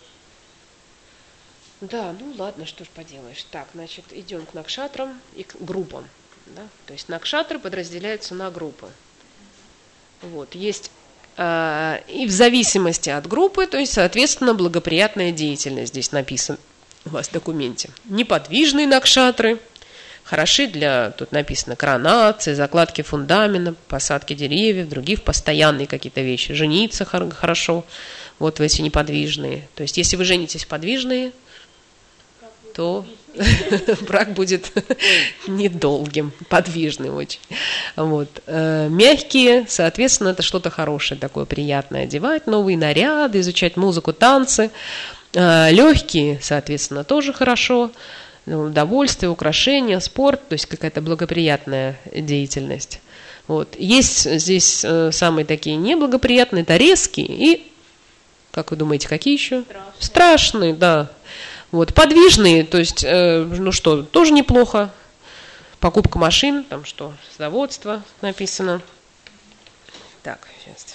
да. Да, ну ладно, что ж поделаешь. Так, значит, идем к накшатрам и к группам. Да? То есть накшатры подразделяются на группы. Вот, есть... Э, и в зависимости от группы, то есть, соответственно, благоприятная деятельность здесь написана у вас в документе. Неподвижные накшатры. Хороши для, тут написано, коронации, закладки фундамента, посадки деревьев, других постоянные какие-то вещи. Жениться хорошо, вот в эти неподвижные. То есть, если вы женитесь подвижные, то брак будет недолгим, подвижный очень. Вот. Мягкие, соответственно, это что-то хорошее, такое приятное. Одевать новые наряды, изучать музыку, танцы. Легкие, соответственно, тоже хорошо. Удовольствие, украшения, спорт, то есть какая-то благоприятная деятельность. Вот. Есть здесь э, самые такие неблагоприятные, это резкие и, как вы думаете, какие еще?
Страшные.
Страшные, да. Вот. Подвижные, то есть, э, ну что, тоже неплохо. Покупка машин, там что, заводство написано. Так, сейчас.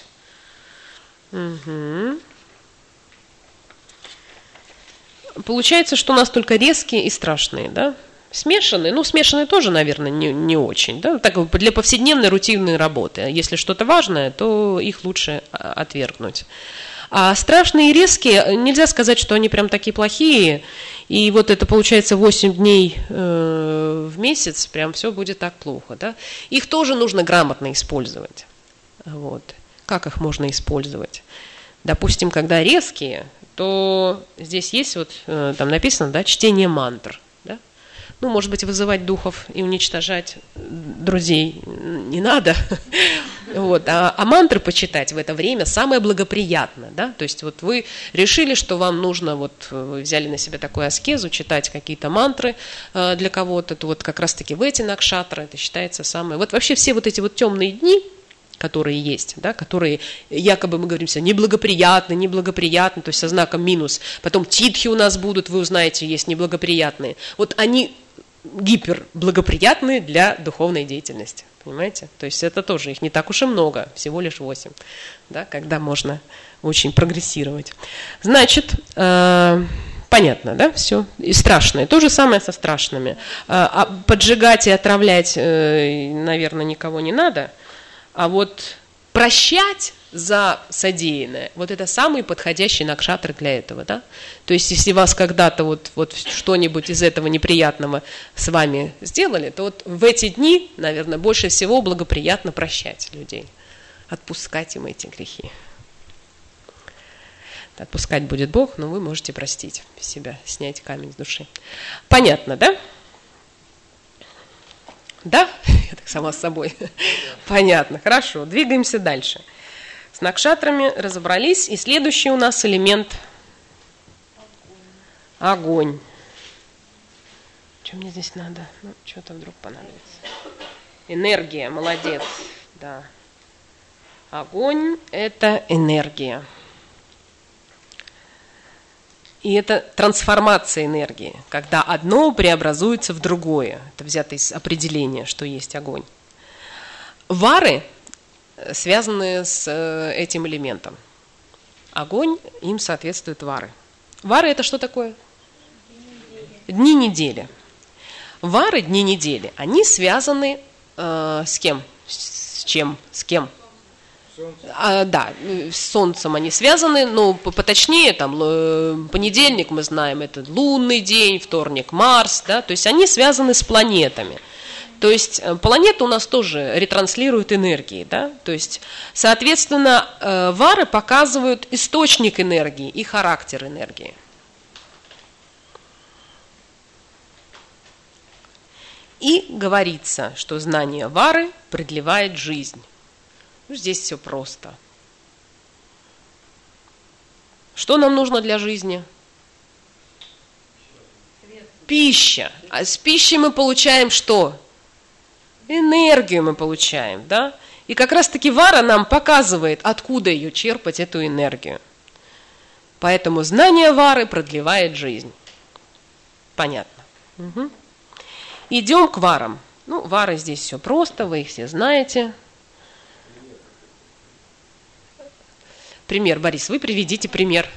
Угу. Получается, что у нас только резкие и страшные, да? Смешанные, ну, смешанные тоже, наверное, не, не очень, да? Так, для повседневной рутинной работы. Если что-то важное, то их лучше отвергнуть. А страшные и резкие, нельзя сказать, что они прям такие плохие. И вот это получается восемь дней э, в месяц, прям все будет так плохо, да? Их тоже нужно грамотно использовать. Вот. Как их можно использовать? Допустим, когда резкие, то здесь есть вот, там написано, да, чтение мантр. Да? Ну, может быть, вызывать духов и уничтожать друзей не надо. Вот. А, а мантры почитать в это время самое благоприятное. Да? То есть вот вы решили, что вам нужно, вот вы взяли на себя такую аскезу, читать какие-то мантры э, для кого-то, то вот как раз-таки в эти накшатры это считается самое... Вот вообще все вот эти вот темные дни, которые есть, да, которые якобы, мы говорим, неблагоприятны, неблагоприятны, то есть со знаком минус. Потом титхи у нас будут, вы узнаете, есть неблагоприятные. Вот они гиперблагоприятные для духовной деятельности, понимаете? То есть это тоже, их не так уж и много, всего лишь восемь, да, когда можно очень прогрессировать. Значит, э, понятно, да, все. И страшное. То же самое со страшными. А поджигать и отравлять, э, наверное, никого не надо. А вот прощать за содеянное, вот это самый подходящий накшатр для этого, да? То есть, если вас когда-то вот, вот что-нибудь из этого неприятного с вами сделали, то вот в эти дни, наверное, больше всего благоприятно прощать людей, отпускать им эти грехи. Отпускать будет Бог, но вы можете простить себя, снять камень с души. Понятно, да? Да? Я так сама с собой. Понятно, хорошо. Двигаемся дальше. С накшатрами разобрались. И следующий у нас элемент – огонь. Что мне здесь надо? Ну, что-то вдруг понадобится. Энергия, молодец. Да. Огонь – это энергия. И это трансформация энергии, когда одно преобразуется в другое. Это взято из определения, что есть огонь. Вары связаны с этим элементом. Огонь, им соответствуют вары. Вары – это что такое? Дни недели. Вары, дни недели, они связаны э, с кем? С чем? С кем? А, да, с Солнцем они связаны, но поточнее, там, понедельник мы знаем, это лунный день, вторник Марс, да, то есть они связаны с планетами. То есть планета у нас тоже ретранслирует энергии, да? То есть, соответственно, вары показывают источник энергии и характер энергии. И говорится, что знание вары продлевает жизнь. Ну, здесь все просто. Что нам нужно для жизни? Пища. А с пищей мы получаем что? Энергию мы получаем, да? И как раз-таки вара нам показывает, откуда ее черпать, эту энергию. Поэтому знание вары продлевает жизнь. Понятно. Угу. Идем к варам. Ну, вары здесь все просто, вы их все знаете. Пример, Борис, вы приведите пример.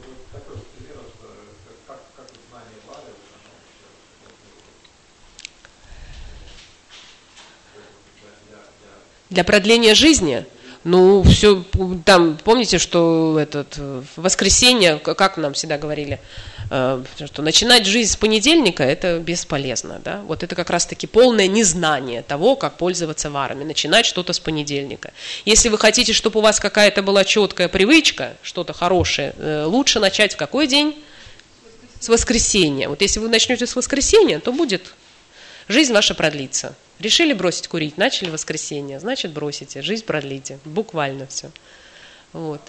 Для продления жизни? Ну, все, там, помните, что этот, в воскресенье, как нам всегда говорили, что начинать жизнь с понедельника – это бесполезно. Да? Вот это как раз-таки полное незнание того, как пользоваться варами. Начинать что-то с понедельника. Если вы хотите, чтобы у вас какая-то была четкая привычка, что-то хорошее, лучше начать в какой день? С воскресенья. Вот если вы начнете с воскресенья, то будет, жизнь ваша продлится. Решили бросить курить, начали в воскресенье, значит бросите, жизнь продлите. Буквально все. Вот.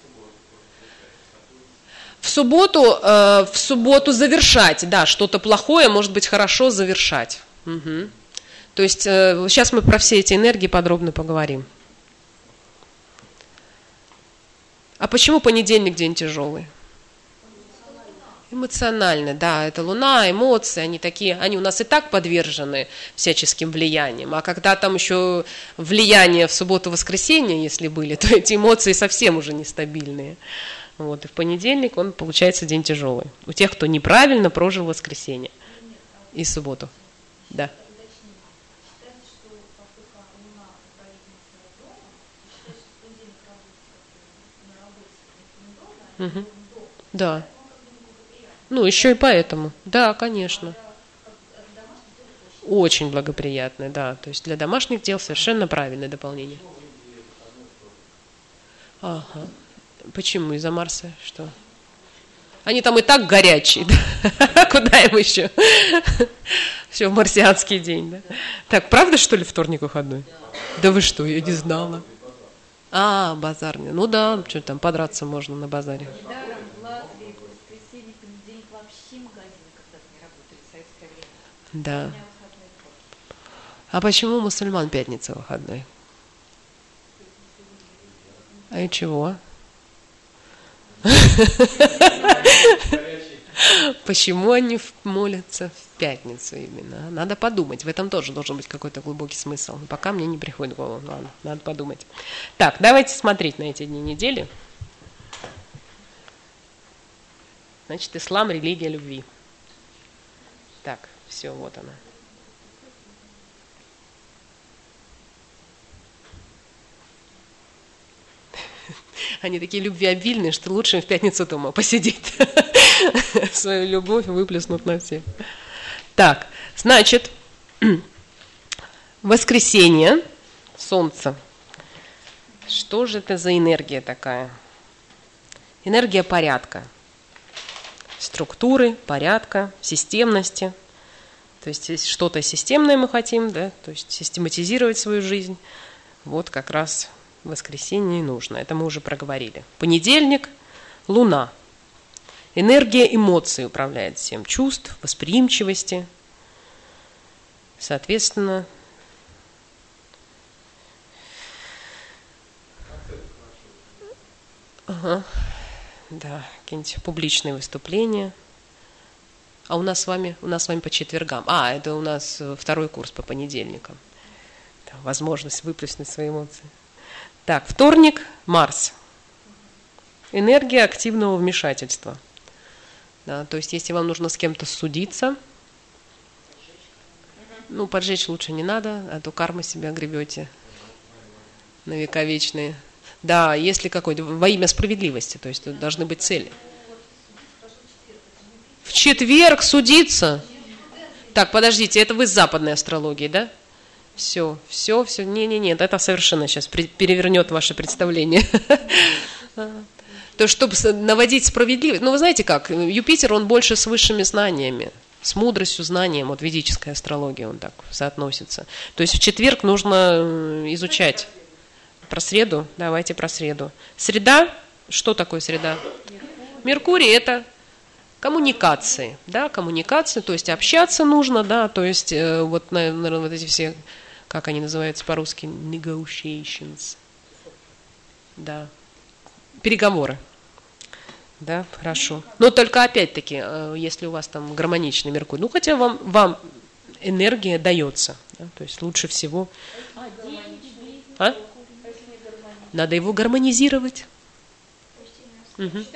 В субботу, э, в субботу завершать, да, что-то плохое, может быть, хорошо завершать. Угу. То есть э, сейчас мы про все эти энергии подробно поговорим. А почему понедельник день тяжелый? Эмоционально, да, это Луна, эмоции, они такие, они у нас и так подвержены всяческим влияниям, а когда там еще влияние в субботу-воскресенье, если были, то эти эмоции совсем уже нестабильные. Вот, и в понедельник он получается день тяжелый. У тех, кто неправильно прожил воскресенье и субботу. Да. Угу. Да. Ну, еще и поэтому. Да, конечно. Очень благоприятное, да. То есть для домашних дел совершенно правильное дополнение. Ага. Почему? Из-за Марса? Что? Они там и так горячие. Да? Куда им еще? Все, марсианский день, да? Так, правда, что ли, вторник выходной? Да вы что, я не знала. А, базарный. Ну да, что там, подраться можно на базаре. Да. А почему у мусульман пятница выходной? А и чего? Почему они молятся в пятницу именно? Надо подумать. В этом тоже должен быть какой-то глубокий смысл. Пока мне не приходит в голову. Ладно, надо подумать. Так, давайте смотреть на эти дни недели. Значит, ислам – религия любви. Так, все, вот она. Они такие любвеобильные, что лучше в пятницу дома посидеть. Свою любовь выплеснут на всех. Так, значит, воскресенье, солнце. Что же это за энергия такая? Энергия порядка. Структуры, порядка, системности. То есть, если что-то системное мы хотим, да, то есть систематизировать свою жизнь, вот как раз воскресенье и нужно. Это мы уже проговорили. Понедельник, Луна. Энергия эмоций управляет всем, чувств, восприимчивости. Соответственно, ага, да, какие-нибудь публичные выступления. А у нас с вами, у нас с вами по четвергам. А, это у нас второй курс по понедельникам. Там возможность выплеснуть свои эмоции. Так, вторник, Марс. Энергия активного вмешательства. Да, то есть, если вам нужно с кем-то судиться, ну, поджечь лучше не надо, а то карму себя гребете на века вечные. Да, если какой-то, во имя справедливости, то есть, тут должны быть цели. В четверг судиться? Так, подождите, это вы с западной астрологией, да? Все, все, все. Не-не-не, это совершенно сейчас перевернет ваше представление. То, чтобы наводить справедливость. Ну, вы знаете как, Юпитер, он больше с высшими знаниями, с мудростью, знанием. Вот ведическая астрология, он так соотносится. То есть в четверг нужно изучать. Про среду? Давайте про среду. Среда? Что такое среда? Меркурий – это коммуникации. Да, коммуникации, то есть общаться нужно, да, то есть э, вот, наверное, вот эти все, как они называются по-русски, negotiations. Да. Переговоры. Да, хорошо. Но только опять-таки, если у вас там гармоничный Меркурий, ну хотя вам, вам энергия дается. Да, то есть лучше всего... А? Надо его гармонизировать. Угу.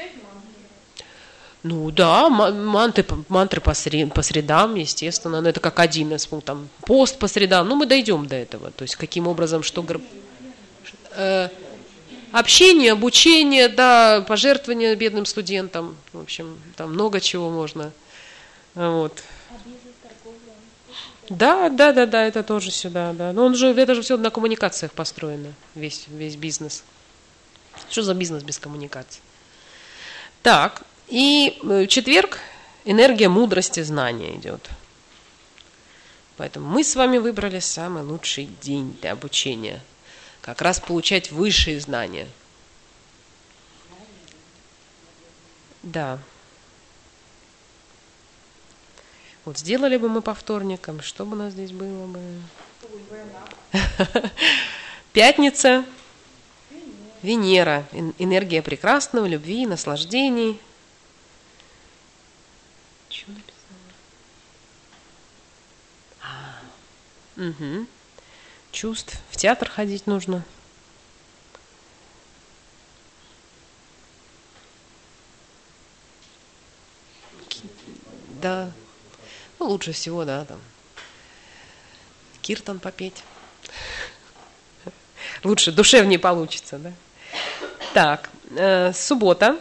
Ну да, мантры, мантры по, сред, по средам, естественно. Но это как один из там, пост по средам. Ну мы дойдем до этого. То есть каким образом, что... Э, Общение, обучение, да, пожертвования бедным студентам. В общем, там много чего можно. Вот. Да, да, да, да, это тоже сюда, да. Но он же, это же все на коммуникациях построено, весь, весь бизнес. Что за бизнес без коммуникаций? Так, и четверг энергия мудрости, знания идет. Поэтому мы с вами выбрали самый лучший день для обучения. Как раз получать высшие знания. Да. Вот сделали бы мы по вторникам, что бы у нас здесь было бы? Пятница. Венера. Энергия прекрасного, любви, наслаждений. Что написала? А. Угу. Чувств. В театр ходить нужно. Да. Ну, лучше всего, да, там. Киртан попеть. Лучше, душевнее получится, да. Так, э, суббота.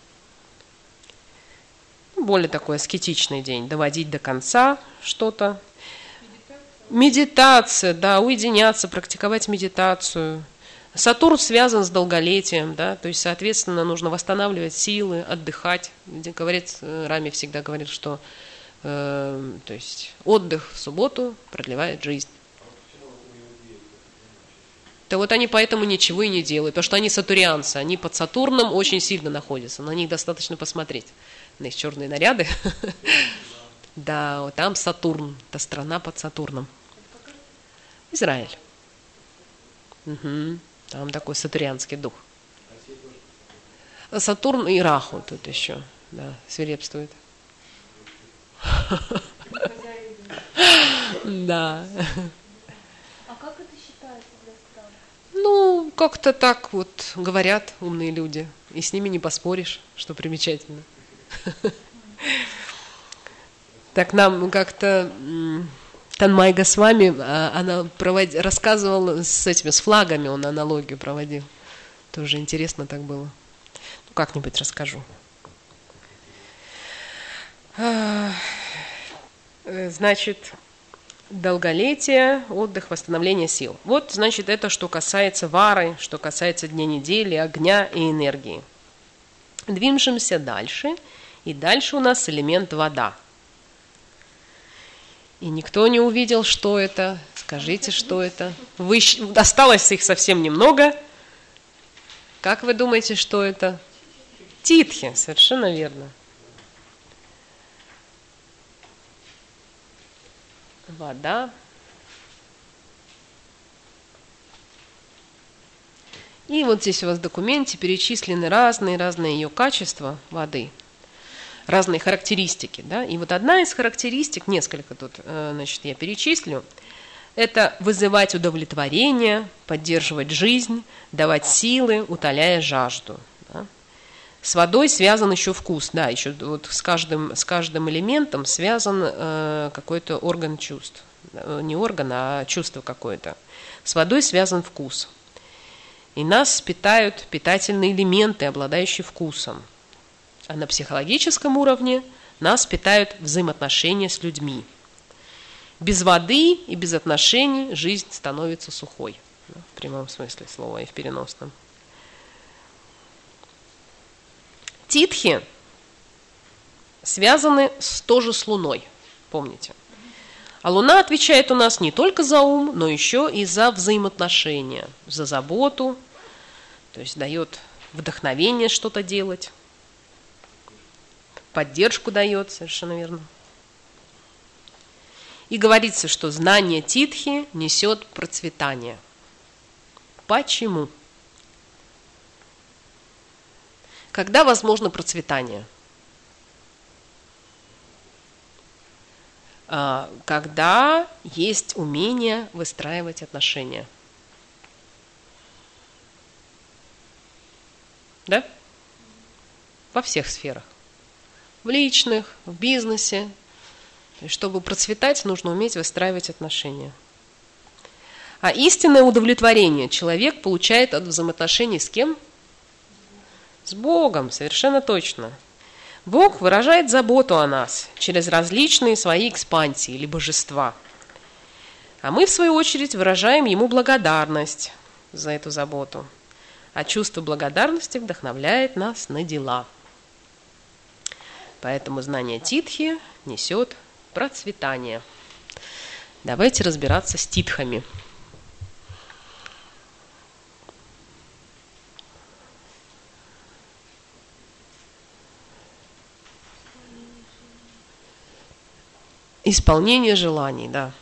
Более такой аскетичный день. Доводить до конца что-то. Медитация, да, уединяться, практиковать медитацию. Сатурн связан с долголетием, да, то есть, соответственно, нужно восстанавливать силы, отдыхать. Говорит, Рами всегда говорит, что э, то есть, отдых в субботу продлевает жизнь. Да вот они поэтому ничего и не делают, потому что они сатурианцы, они под Сатурном очень сильно находятся, на них достаточно посмотреть, на их черные наряды. Да, вот там Сатурн, это страна под Сатурном. Израиль. Угу. Там такой сатурианский дух. Сатурн и Раху тут еще, да, свирепствует. Да.
А как это считается для стран?
Ну, как-то так вот говорят умные люди, и с ними не поспоришь, что примечательно. Так нам как-то Танмай Госвами, она провод... рассказывала с этими, с флагами, он аналогию проводил. Тоже интересно так было. Ну, как-нибудь расскажу. Значит, долголетие, отдых, восстановление сил. Вот, значит, это что касается вары, что касается дня недели, огня и энергии. Движемся дальше. И дальше у нас элемент вода. И никто не увидел, что это. Скажите, что это. Вы... Осталось их совсем немного. Как вы думаете, что это? Титхи, совершенно верно. Вода. И вот здесь у вас в документе перечислены разные-разные ее качества воды. Разные характеристики, да, и вот одна из характеристик, несколько тут, значит, я перечислю, это вызывать удовлетворение, поддерживать жизнь, давать силы, утоляя жажду. Да. С водой связан еще вкус, да, еще вот с каждым, с каждым элементом связан э, какой-то орган чувств, не орган, а чувство какое-то. С водой связан вкус. И нас питают питательные элементы, обладающие вкусом. А на психологическом уровне нас питают взаимоотношения с людьми. Без воды и без отношений жизнь становится сухой. В прямом смысле слова и в переносном. Титхи связаны с, тоже с Луной, помните. А Луна отвечает у нас не только за ум, но еще и за взаимоотношения, за заботу, то есть дает вдохновение что-то делать, поддержку дает, совершенно верно. И говорится, что знание титхи несет процветание. Почему? Когда возможно процветание? Когда есть умение выстраивать отношения. Да? Во всех сферах. В личных, в бизнесе. То есть, чтобы процветать, нужно уметь выстраивать отношения. А истинное удовлетворение человек получает от взаимоотношений с кем? С Богом, совершенно точно. Бог выражает заботу о нас через различные свои экспансии или божества. А мы, в свою очередь, выражаем Ему благодарность за эту заботу. А чувство благодарности вдохновляет нас на дела. Поэтому знание титхи несет процветание. Давайте разбираться с титхами. Исполнение желаний, да.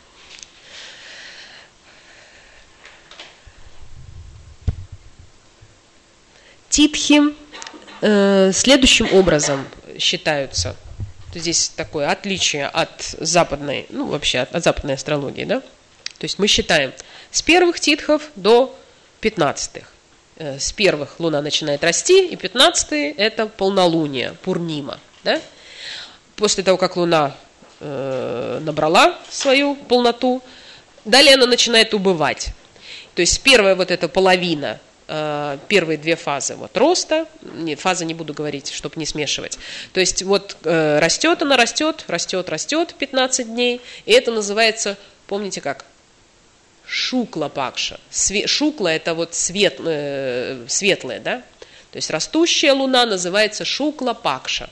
Титхи э, следующим образом считаются. Здесь такое отличие от западной, ну вообще от, от западной астрологии, да. То есть мы считаем с первых титхов до пятнадцатых. Э, с первых Луна начинает расти, и пятнадцатые это полнолуние, пурнима, да. После того, как Луна набрала свою полноту, далее она начинает убывать. То есть первая вот эта половина, первые две фазы вот роста, нет, фазы не буду говорить, чтобы не смешивать. То есть вот растет она, растет, растет, растет пятнадцать дней, и это называется, помните как? Шукла-пакша. Шукла это вот свет, светлая, да? То есть растущая Луна называется Шукла-пакша.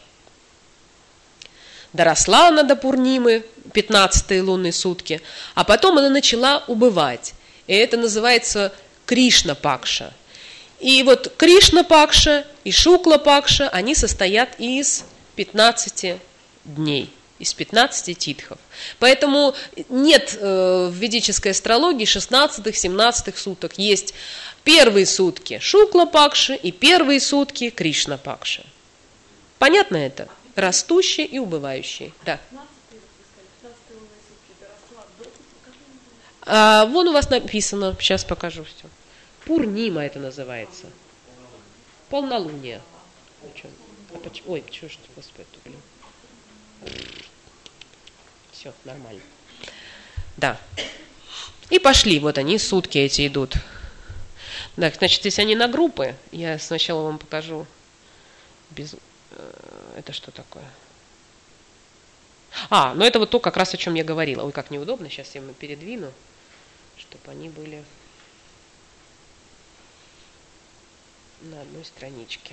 Доросла она до пурнимы, пятнадцатые лунные сутки, а потом она начала убывать. И это называется Кришна-пакша. И вот Кришна-пакша и Шукла-пакша, они состоят из пятнадцати дней, из пятнадцати титхов. Поэтому нет э, в ведической астрологии шестнадцатых, семнадцатых суток. Есть первые сутки Шукла-пакши и первые сутки Кришна-пакши. Понятно это? Растущий и убывающий. Да. А, вон у вас написано, сейчас покажу все. Пурнима это называется. Полнолуние. Ой, что ж, господи, блин. Все, нормально. Да. И пошли, вот они, сутки эти идут. Да, значит, если они на группы, я сначала вам покажу без... Это что такое? А, ну это вот то, как раз о чем я говорила. Ой, как неудобно, сейчас я ему передвину, чтобы они были на одной страничке.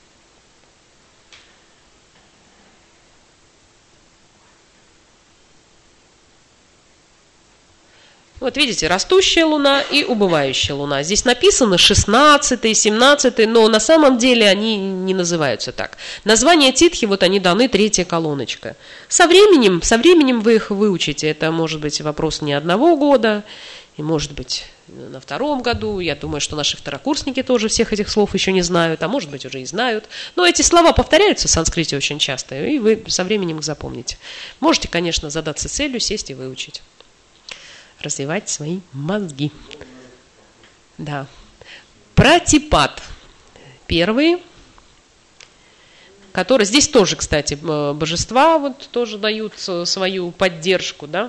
Вот видите, растущая Луна и убывающая Луна. Здесь написано шестнадцатый, семнадцатый, но на самом деле они не называются так. Названия титхи, вот они даны, третья колоночка. Со временем, со временем вы их выучите. Это может быть вопрос не одного года, и может быть на втором году. Я думаю, что наши второкурсники тоже всех этих слов еще не знают, а может быть уже и знают. Но эти слова повторяются в санскрите очень часто, и вы со временем их запомните. Можете, конечно, задаться целью, сесть и выучить. Развивать свои мозги. Да. Пратипат. Первые, которые... Здесь тоже, кстати, божества вот тоже дают свою поддержку, да?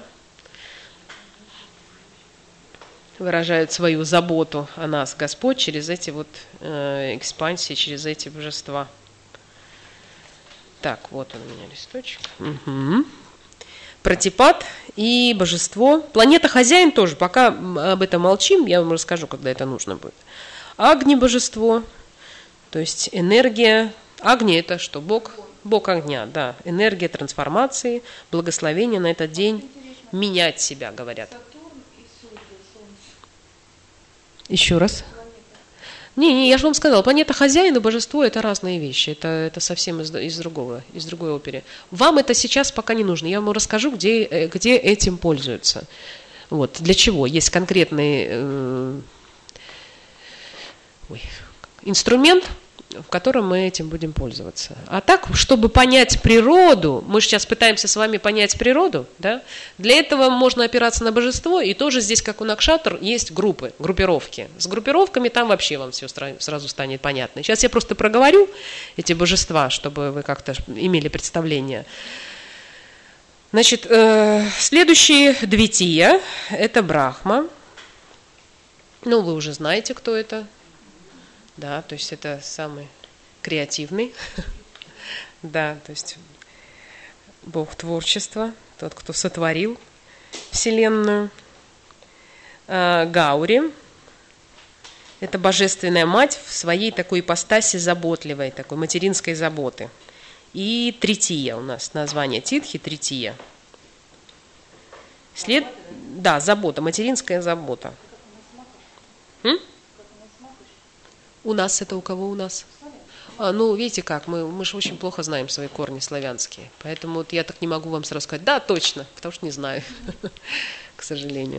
Выражают свою заботу о нас, Господь, через эти вот э, экспансии, через эти божества. Так, вот он у меня листочек. Угу. Пратипат и божество. Планета хозяин тоже, пока об этом молчим, я вам расскажу, когда это нужно будет. Агни божество, то есть энергия. Агни это что? Бог? Бог огня, да. Энергия трансформации, благословение на этот день. Менять себя, говорят. Еще раз. Не, не, я же вам сказала, планета хозяин и божество это разные вещи. Это, это совсем из, из другого, из другой оперы. Вам это сейчас пока не нужно. Я вам расскажу, где, где этим пользуются. Вот, для чего. Есть конкретный э, ой, инструмент, в котором мы этим будем пользоваться. А так, чтобы понять природу, мы сейчас пытаемся с вами понять природу, да? Для этого можно опираться на божество, и тоже здесь, как у Накшатр, есть группы, группировки. С группировками там вообще вам все сразу станет понятно. Сейчас я просто проговорю эти божества, чтобы вы как-то имели представление. Значит, э, следующие Двития – это Брахма. Ну, вы уже знаете, кто это. Да, то есть это самый креативный, да, то есть Бог творчества, тот, кто сотворил Вселенную. Гаури – это божественная мать в своей такой ипостаси заботливой, такой материнской заботы. И Трития у нас, название Титхи – Трития. След... Да, забота, материнская забота. М? У нас это у кого у нас? А, ну, видите как, мы, мы же очень плохо знаем свои корни славянские. Поэтому вот я так не могу вам сразу сказать, да, точно, потому что не знаю, к сожалению.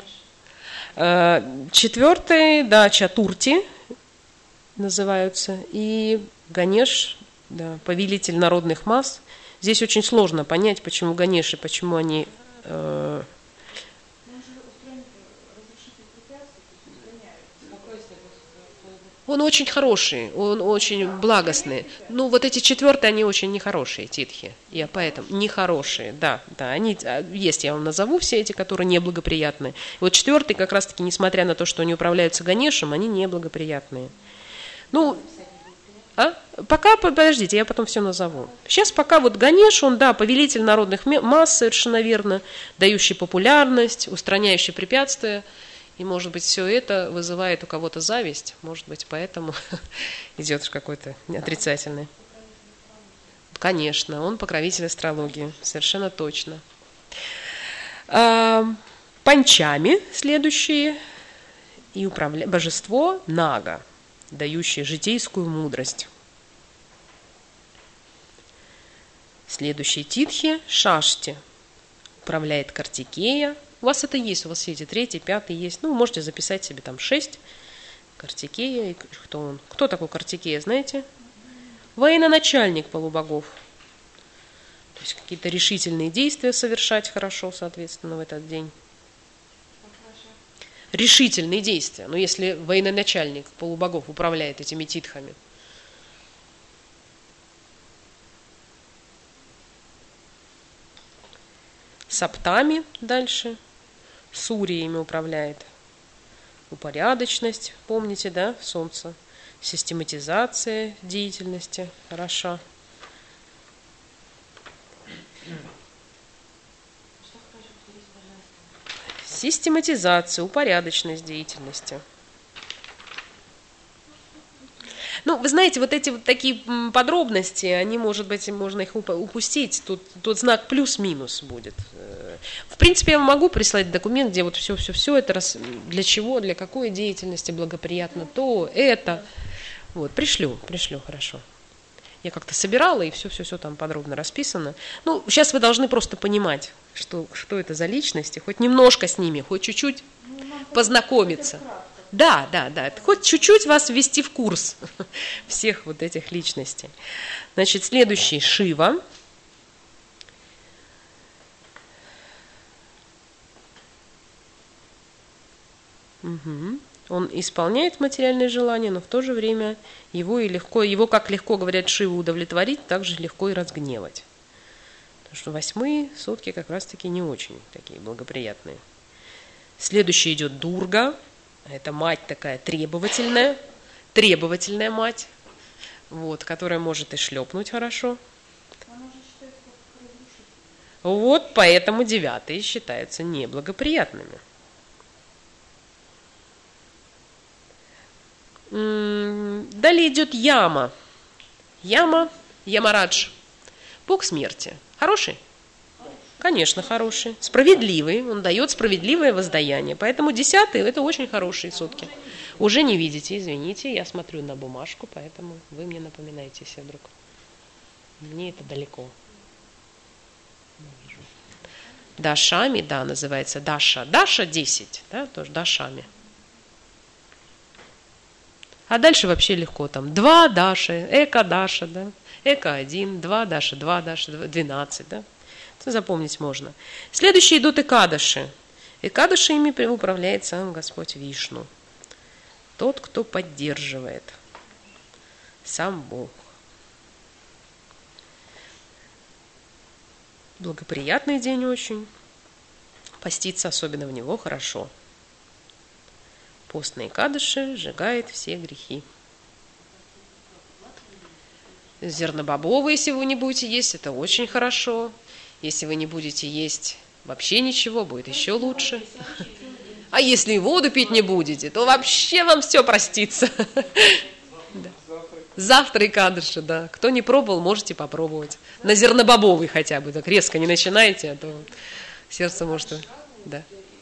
Четвертый, да, Чатурти называются. И Ганеш, да, повелитель народных масс. Здесь очень сложно понять, почему Ганеши, почему они... Э, Он очень хороший, он очень благостный. Ну, вот эти четвертые, они очень нехорошие, титхи. Я поэтому нехорошие, да, да. Они есть, я вам назову все эти, которые неблагоприятные. Вот четвертые, как раз-таки, несмотря на то, что они управляются Ганешем, они неблагоприятные. Ну, а? Пока, подождите, я потом все назову. Сейчас пока вот Ганеш, он, да, повелитель народных масс, совершенно верно, дающий популярность, устраняющий препятствия. И, может быть, все это вызывает у кого-то зависть, может быть, поэтому идет какой-то отрицательный. Конечно, он покровитель астрологии, совершенно точно. Панчами следующие и управля... божество Нага, дающее житейскую мудрость. Следующие Титхи Шашти, управляет Картикея. У вас это есть, у вас все эти третий, пятый есть. Ну, можете записать себе там шесть. Картикея. Кто он? Кто такой Картикея, знаете? Военачальник полубогов. То есть какие-то решительные действия совершать хорошо, соответственно, в этот день. Решительные действия. Но если военачальник полубогов управляет этими титхами. Саптами дальше. Суриями управляет. Упорядоченность, помните, да, Солнце. Систематизация деятельности хороша. Систематизация, упорядоченность деятельности. Ну, вы знаете, вот эти вот такие подробности, они, может быть, можно их упустить. Тут, тут знак плюс-минус будет. В принципе, я могу прислать документ, где вот все-все-все это раз, для чего, для какой деятельности благоприятно то, это. Вот, пришлю, пришлю, хорошо. Я как-то собирала, и все-все-все там подробно расписано. Ну, сейчас вы должны просто понимать, что, что это за личности, хоть немножко с ними, хоть чуть-чуть познакомиться. Да, да, да. Хоть чуть-чуть вас ввести в курс всех вот этих личностей. Значит, следующий Шива. Угу. Он исполняет материальные желания, но в то же время его и легко, его, как легко, говорят, Шиву удовлетворить, так же легко и разгневать. Потому что восьмые сутки как раз-таки не очень такие благоприятные. Следующий идет Дурга. Это мать такая требовательная, требовательная мать, вот, которая может и шлепнуть хорошо. Вот поэтому девятые считаются неблагоприятными. Далее идет яма. Яма, Ямарадж. Бог смерти. Хороший? Конечно, хороший. Справедливый. Он дает справедливое воздаяние. Поэтому десятые – это очень хорошие сутки. Уже не видите, извините. Я смотрю на бумажку, поэтому вы мне напоминаете, если вдруг. Мне это далеко. Дашами, да, называется Даша. Даша десять, да, тоже Дашами. А дальше вообще легко. Там два Даши, Эка Даша, да, Эка один, два Даша, два Даша, двенадцать, да. Это запомнить можно. Следующие идут Экадаши. Экадаши ими управляет сам Господь Вишну. Тот, кто поддерживает. Сам Бог. Благоприятный день очень. Поститься особенно в него хорошо. Постные Экадаши сжигает все грехи. Зернобобовые, если вы не будете есть, это очень хорошо. Если вы не будете есть вообще ничего, будет еще лучше. А если и воду пить не будете, то вообще вам все простится. Да. Завтра Экадаши, да. Кто не пробовал, можете попробовать. На зернобобовый хотя бы, так резко не начинайте, а то сердце может... Да.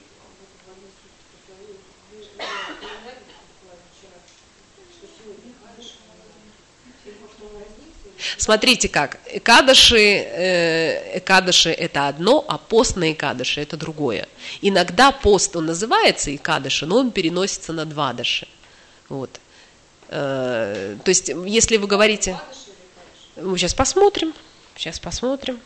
Смотрите как, Экадаши, э, Экадаши это одно, а постные Экадаши это другое. Иногда пост, он называется Экадаши, но он переносится на двадаши. Вот. Э, то есть, если вы говорите... Мы сейчас посмотрим, сейчас посмотрим.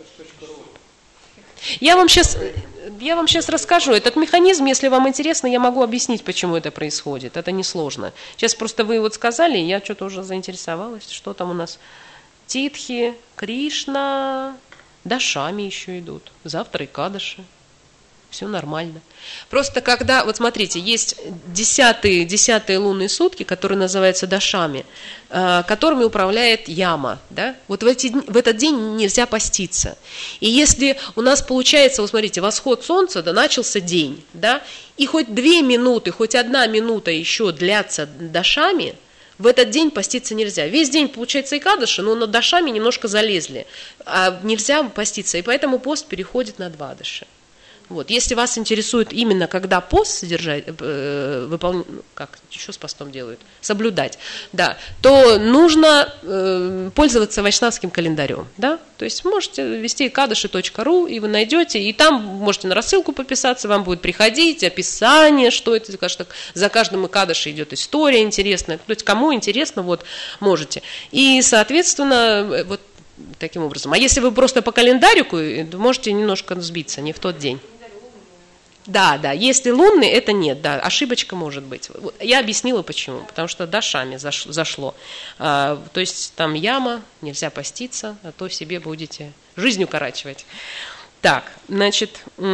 Я вам сейчас, я вам сейчас расскажу. Этот механизм, если вам интересно, я могу объяснить, почему это происходит. Это несложно. Сейчас просто вы вот сказали, я что-то уже заинтересовалась, что там у нас... Титхи, Кришна, Дашами еще идут. Завтра Экадаши. Все нормально. Просто когда, вот смотрите, есть десятые, десятые лунные сутки, которые называются Дашами, которыми управляет Яма. Да? Вот в, эти, в этот день нельзя поститься. И если у нас получается, вот смотрите, восход солнца, да, начался день, да, и хоть две минуты, хоть одна минута еще длятся Дашами, в этот день поститься нельзя. Весь день, получается, Экадаши, но над Дашами немножко залезли. А нельзя поститься, и поэтому пост переходит на двадаши. Вот. Если вас интересует именно, когда пост содержать, э, выполнять, как еще с постом делают, соблюдать, да, то нужно э, пользоваться вайшнавским календарем. Да? То есть можете ввести экадаши точка ру, и вы найдете, и там можете на рассылку подписаться, вам будет приходить описание, что это, кажется, за каждым экадаши идет история интересная. То есть кому интересно, вот можете. И, соответственно, вот таким образом. А если вы просто по календарику, можете немножко сбиться, не в тот день. Да, да, если лунный, это нет, да, ошибочка может быть. Я объяснила почему, потому что Дашами зашло. А, то есть там яма, нельзя поститься, а то себе будете жизнь укорачивать. Так, значит,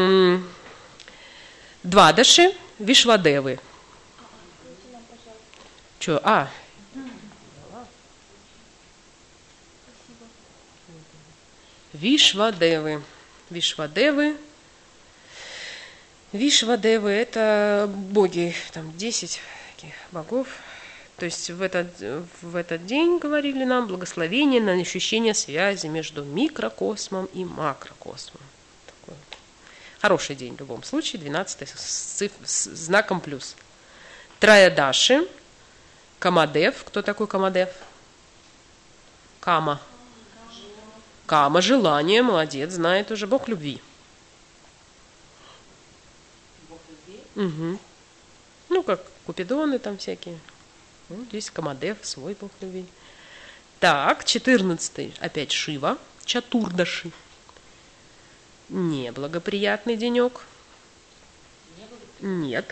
двадаши, Вишвадевы. Че, а? Вишвадевы. Вишвадевы. Вишвадевы – это боги, там десять таких богов. То есть в этот, в этот день, говорили нам, благословение на ощущение связи между микрокосмом и макрокосмом. Такой хороший день в любом случае, двенадцатый с, циф, с знаком плюс. Траядаши, Камадев. Кто такой Камадев? Кама. Кама – желание, молодец, знает уже, бог любви. Угу. Ну, как купидоны там всякие. Ну, здесь Камадев, свой бог любви. Так, четырнадцатый, опять Шива, Чатурдаши. Неблагоприятный денек. Нет.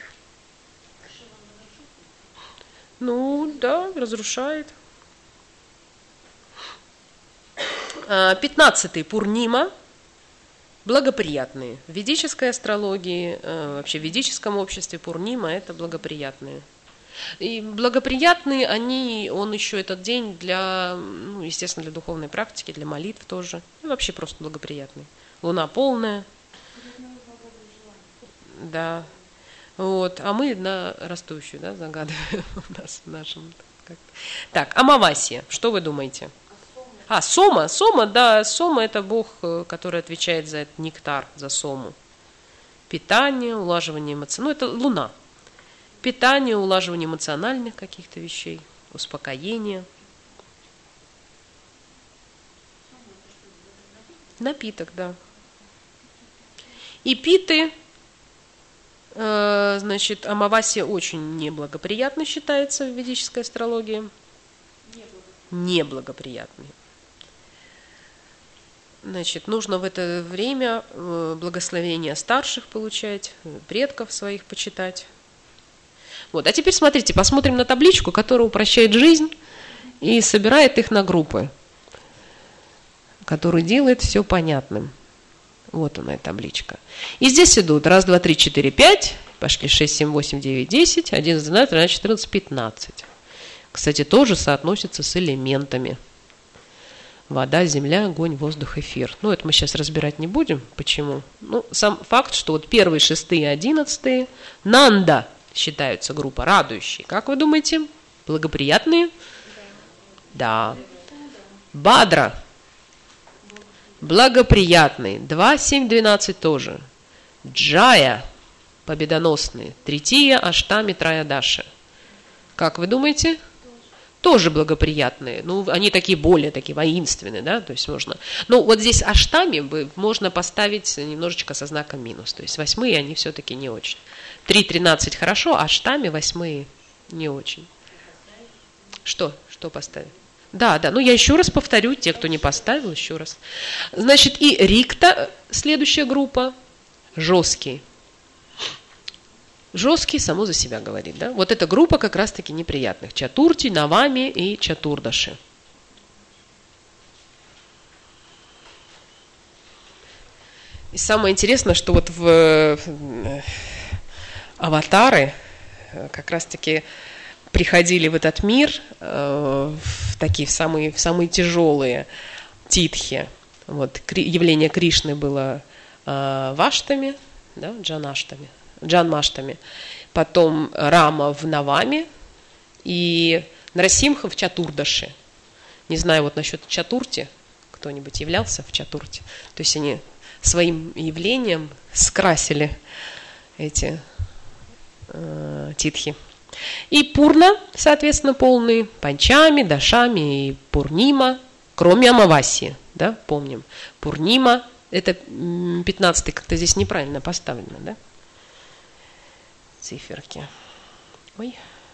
Ну, да, разрушает. Пятнадцатый, Пурнима. Благоприятные. В ведической астрологии, вообще в ведическом обществе Пурнима это благоприятные. И благоприятные они, он еще этот день для, ну, естественно, для духовной практики, для молитв тоже. И вообще просто благоприятный. луна полная. Да. Вот. А мы на растущую, да, загадываем у нас в нашем. Так, Амавасия. Что вы думаете? А, Сома. Сома, да, Сома это бог, который отвечает за этот нектар, за Сому. Питание, улаживание эмоциональных. Ну, это луна. Питание, улаживание эмоциональных каких-то вещей, успокоение. Напиток, да. И питы, э, значит, Амавасия очень неблагоприятно считается в ведической астрологии. Неблагоприятный. Значит, нужно в это время благословения старших получать, предков своих почитать. Вот. А теперь смотрите, посмотрим на табличку, которая упрощает жизнь и собирает их на группы, которая делает все понятным. Вот она, табличка. И здесь идут раз, два, три, четыре, пять, пошли шесть, семь, восемь, девять, десять, одиннадцать, двенадцать, тринадцать, четырнадцать, пятнадцать. Кстати, тоже соотносится с элементами. Вода, земля, огонь, воздух, эфир. Ну, это мы сейчас разбирать не будем. Почему? Ну, сам факт, что вот первые, шестые, одиннадцатые Нанда считаются группа радующие. Как вы думаете? Благоприятные? Да. Бадра. Благоприятные. два, семь, двенадцать тоже. Джая. Победоносные. Трития, Аштами, Траядаши. Как вы думаете? Тоже благоприятные. Ну, они такие более такие воинственные, да, то есть можно. Ну, вот здесь аштами можно поставить немножечко со знаком минус. То есть восьмые они все-таки не очень. три, тринадцать хорошо, а аштами восьмые не очень. Что? Что поставить? Да, да, ну я еще раз повторю, те, кто не поставил, еще раз. Значит, и рикта, следующая группа, жесткий. Жесткий само за себя говорит, да? Вот эта группа как раз-таки неприятных. Чатурти, Навами и Чатурдаши. И самое интересное, что вот в аватары как раз-таки приходили в этот мир э, в такие в самые, в самые тяжелые титхи. Вот, явление Кришны было э, ваштами, да, джанаштами. Джанмаштами, потом Рама в Навами и Нарасимха в Чатурдаши. Не знаю, вот насчет Чатурти, кто-нибудь являлся в Чатурти? То есть они своим явлением скрасили эти э, титхи. И Пурна, соответственно, полные, Панчами, Дашами и Пурнима, кроме Амавасии, да, помним. Пурнима, это пятнадцатый, как-то здесь неправильно поставлено, да? Циферки. Ой.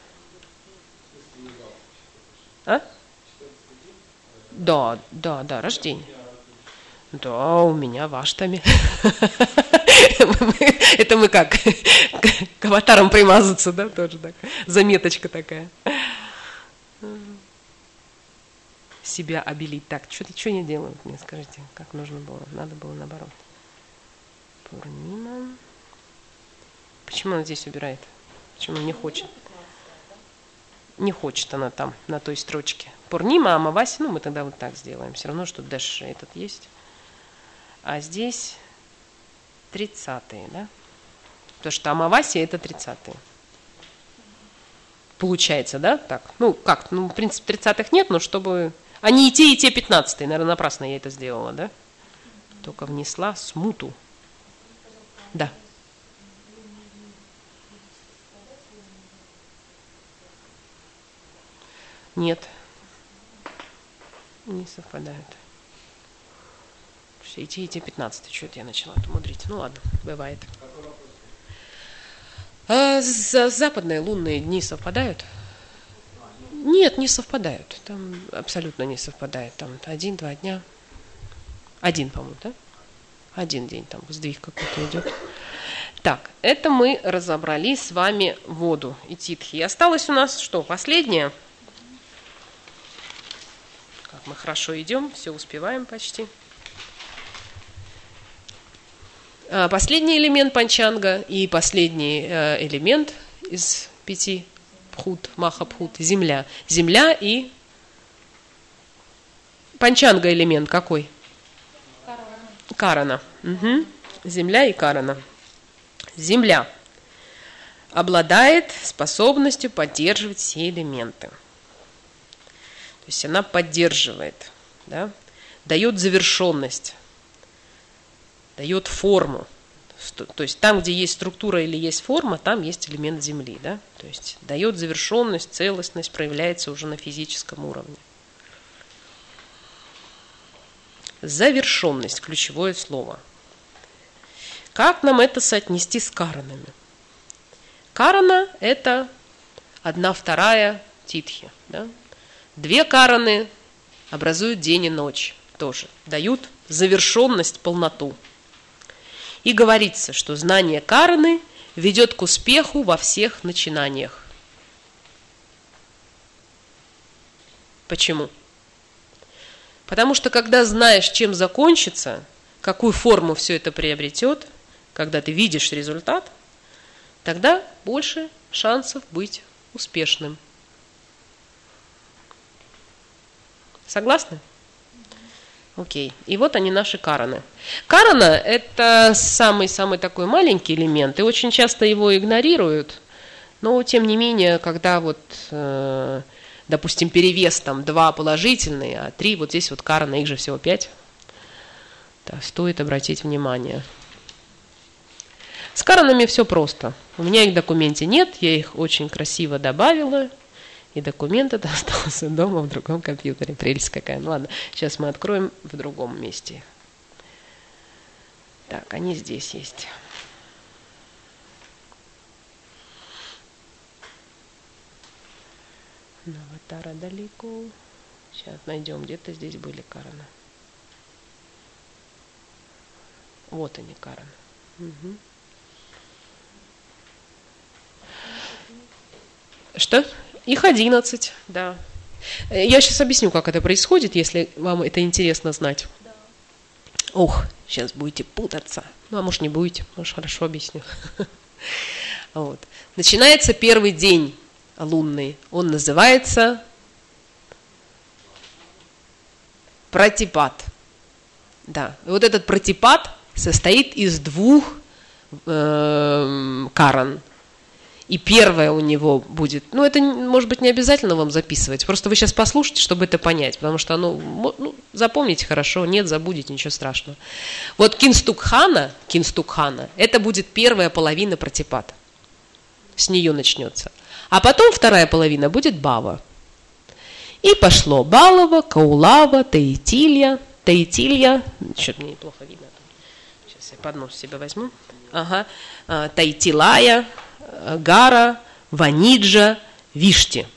А? Да, да, да, рождение. Да, у меня ваштами. Это мы как? К аватарам примазаться, да, тоже так. Заметочка такая. Себя обелить. Так, что что не делают мне, скажите, как нужно было? Надо было наоборот. Пурнима. Почему она здесь убирает? Почему не хочет? Не хочет она там, на той строчке. Пурнима, Амаваси, ну мы тогда вот так сделаем. Все равно, что дэш этот есть. А здесь тридцатые, да? Потому что Амаваси это тридцатые. Получается, да? Так, ну как, ну в принципе тридцатых нет, но чтобы... Они и те, и те пятнадцатые. Наверное, напрасно я это сделала, да? Только внесла смуту. Да. Нет, не совпадают. Все, и те, и те пятнадцать. Что-то я начала мудрить. Ну ладно, бывает. А западные лунные дни совпадают? Нет, не совпадают. Там абсолютно не совпадает. Там один-два дня. Один, по-моему, да? Один день там сдвиг какой-то идет. Так, это мы разобрали с вами воду и титхи. И осталось у нас что? Последнее. Мы хорошо идем, все успеваем почти. Последний элемент панчанга и последний элемент из пяти пхут, маха-пхут, земля. Земля и панчанга элемент какой? Карана. Угу. Земля и Карана. Земля обладает способностью поддерживать все элементы. То есть она поддерживает, да, дает завершенность, дает форму. То есть там, где есть структура или есть форма, там есть элемент Земли. Да? То есть дает завершенность, целостность, проявляется уже на физическом уровне. Завершенность – ключевое слово. Как нам это соотнести с каранами? Карана – это одна вторая титхи. Да? Две караны образуют день и ночь тоже, дают завершенность, полноту. И говорится, что знание караны ведет к успеху во всех начинаниях. Почему? Потому что когда знаешь, чем закончится, какую форму все это приобретет, когда ты видишь результат, тогда больше шансов быть успешным. Согласны? Окей. И вот они, наши караны. Карана – это самый-самый такой маленький элемент, и очень часто его игнорируют, но тем не менее, когда вот, э, допустим, перевес там два положительные, а три, вот здесь вот карана, их же всего пять, да, стоит обратить внимание. С каранами все просто. У меня их в документе нет, я их очень красиво добавила. И документ это остался дома в другом компьютере. Прелесть какая. Ну ладно, сейчас мы откроем в другом месте. Так, они здесь есть. Аватара далеко. Сейчас найдем, где-то здесь были караны. Вот они, караны. Угу. Что? Их одиннадцать, да. Я сейчас объясню, как это происходит, если вам это интересно знать. Да. Ох, сейчас будете путаться. Ну, а может, не будете, может, хорошо объясню. Вот. Начинается первый день лунный. Он называется пратипад. Да. И вот этот пратипад состоит из двух э, каран. И первое у него будет, ну это может быть не обязательно вам записывать, просто вы сейчас послушайте, чтобы это понять, потому что оно, ну, запомните хорошо, нет, забудете, ничего страшного. Вот кинстукхана, кинстукхана, это будет первая половина пратипад, с нее начнется. А потом вторая половина будет бава. И пошло балава, каулава, таитилья, таитилья, что-то мне неплохо видно, сейчас я поднос себе возьму, ага, таитилая, Гара, Ваниджа, Вишти.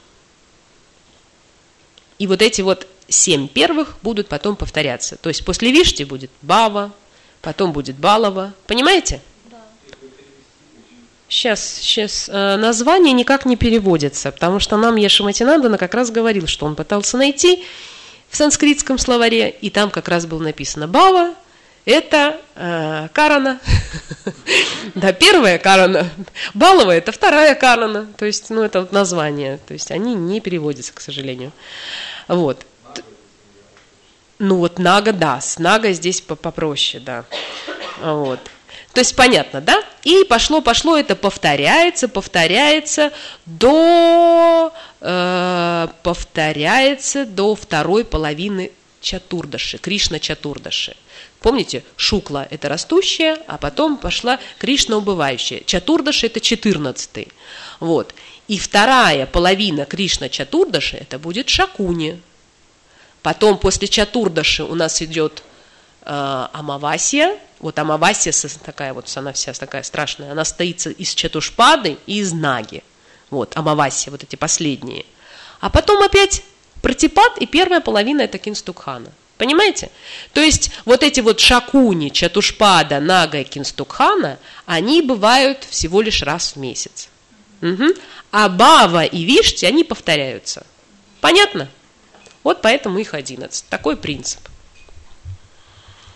И вот эти вот семь первых будут потом повторяться. То есть после Вишти будет Бава, потом будет Балава. Понимаете? Да. Сейчас, сейчас э, название никак не переводится, потому что нам Яшиматинандана как раз говорил, что он пытался найти в санскритском словаре, и там как раз было написано Бава. Это э, карана, да, первая карана, балова это вторая карана, то есть, ну, это вот название, то есть они не переводятся, к сожалению. Вот. Ну, вот нага, да, с нага здесь попроще, да. Вот. То есть понятно, да? И пошло-пошло, это повторяется, повторяется до, э, повторяется до второй половины чатурдаши, Кришна чатурдаши. Помните, Шукла – это растущая, а потом пошла Кришна убывающая. Чатурдаши – это четырнадцатый. Вот. И вторая половина Кришна чатурдаши – это будет Шакуни. Потом после чатурдаши у нас идет э, Амавасия. Вот Амавасия такая вот, она вся такая страшная. Она состоит из Чатушпады и из Наги. Вот, Амавасия, вот эти последние. А потом опять Пратипад, и первая половина – это Кинстукхана. Понимаете? То есть вот эти вот Шакуни, Чатушпада, Нага и Кинстукхана, они бывают всего лишь раз в месяц. Угу. А Бава и Вишти, они повторяются. Понятно? Вот поэтому их одиннадцать. Такой принцип.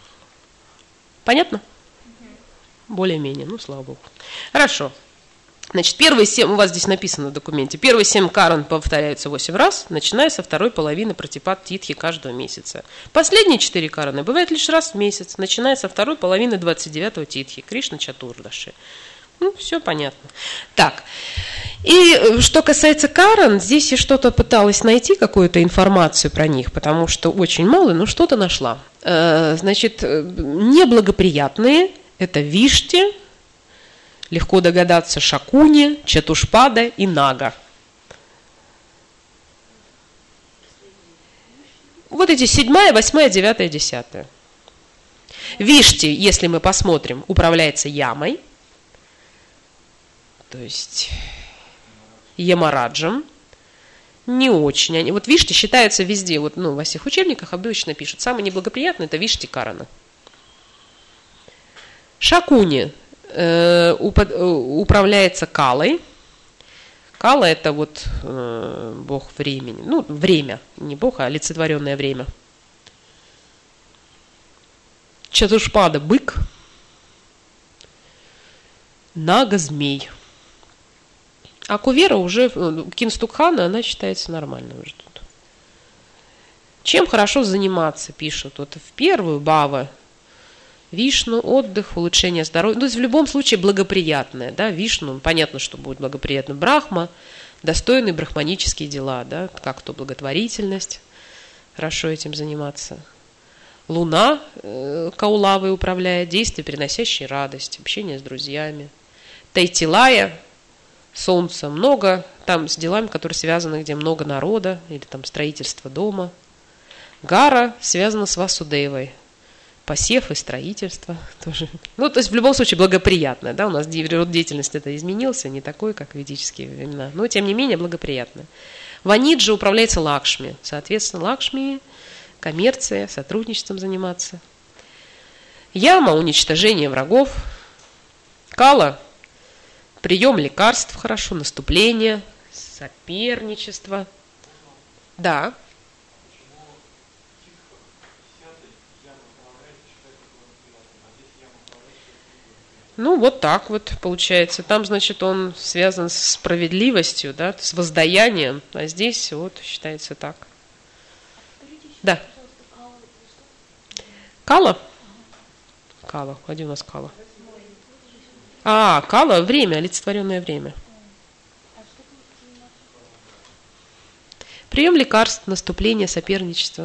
Понятно? Более-менее, ну слава богу. Хорошо. Значит, первые семь, у вас здесь написано в документе, первые семь каран повторяются восемь раз, начиная со второй половины пратипад титхи каждого месяца. Последние четыре караны бывают лишь раз в месяц, начиная со второй половины двадцать девятого титхи, Кришна Чатурдаши. Ну, все понятно. Так, и что касается каран, здесь я что-то пыталась найти, какую-то информацию про них, потому что очень мало, но что-то нашла. Значит, неблагоприятные – это вишти, легко догадаться, Шакуни, Чатушпада и Нага. Вот эти седьмая, восьмая, девятая, десятая. Вишти, если мы посмотрим, управляется ямой, то есть Ямараджем. Не очень. Они, вот вишти считаются везде, вот, ну, во всех учебниках обычно пишут. Самый неблагоприятный – это вишти карана. Шакуни управляется Калой. Кала – это вот э, бог времени. Ну, время. Не бог, а олицетворенное время. Чатушпада – бык. Нага – змей. А Кувера уже, Кинстукхана, она считается нормальной уже тут. Чем хорошо заниматься, пишут. Вот в первую бава Вишну, отдых, улучшение здоровья. То есть в любом случае благоприятное. Да? Вишну, понятно, что будет благоприятно. Брахма, достойные брахманические дела. Да? Как то благотворительность. Хорошо этим заниматься. Луна, э, Каулавой управляет. Действия, приносящие радость. Общение с друзьями. Тайтилая, солнце много. Там с делами, которые связаны, где много народа. Или там строительство дома. Гара связана с Васудевой. Посев и строительство тоже. Ну, то есть в любом случае благоприятное. Да? У нас род деятельности это изменился, не такой, как в ведические времена. Но, тем не менее, благоприятное. Ваниджа управляется Лакшми. Соответственно, Лакшми, коммерция, сотрудничеством заниматься. Яма – уничтожение врагов. Кала – прием лекарств, хорошо, наступление, соперничество. Да. Ну, вот так вот получается. Там, значит, он связан с справедливостью, да, с воздаянием, а здесь вот считается так. Да. Кала? Кала. Где у нас Кала? А, Кала – время, олицетворенное время. Прием лекарств, наступление, соперничество.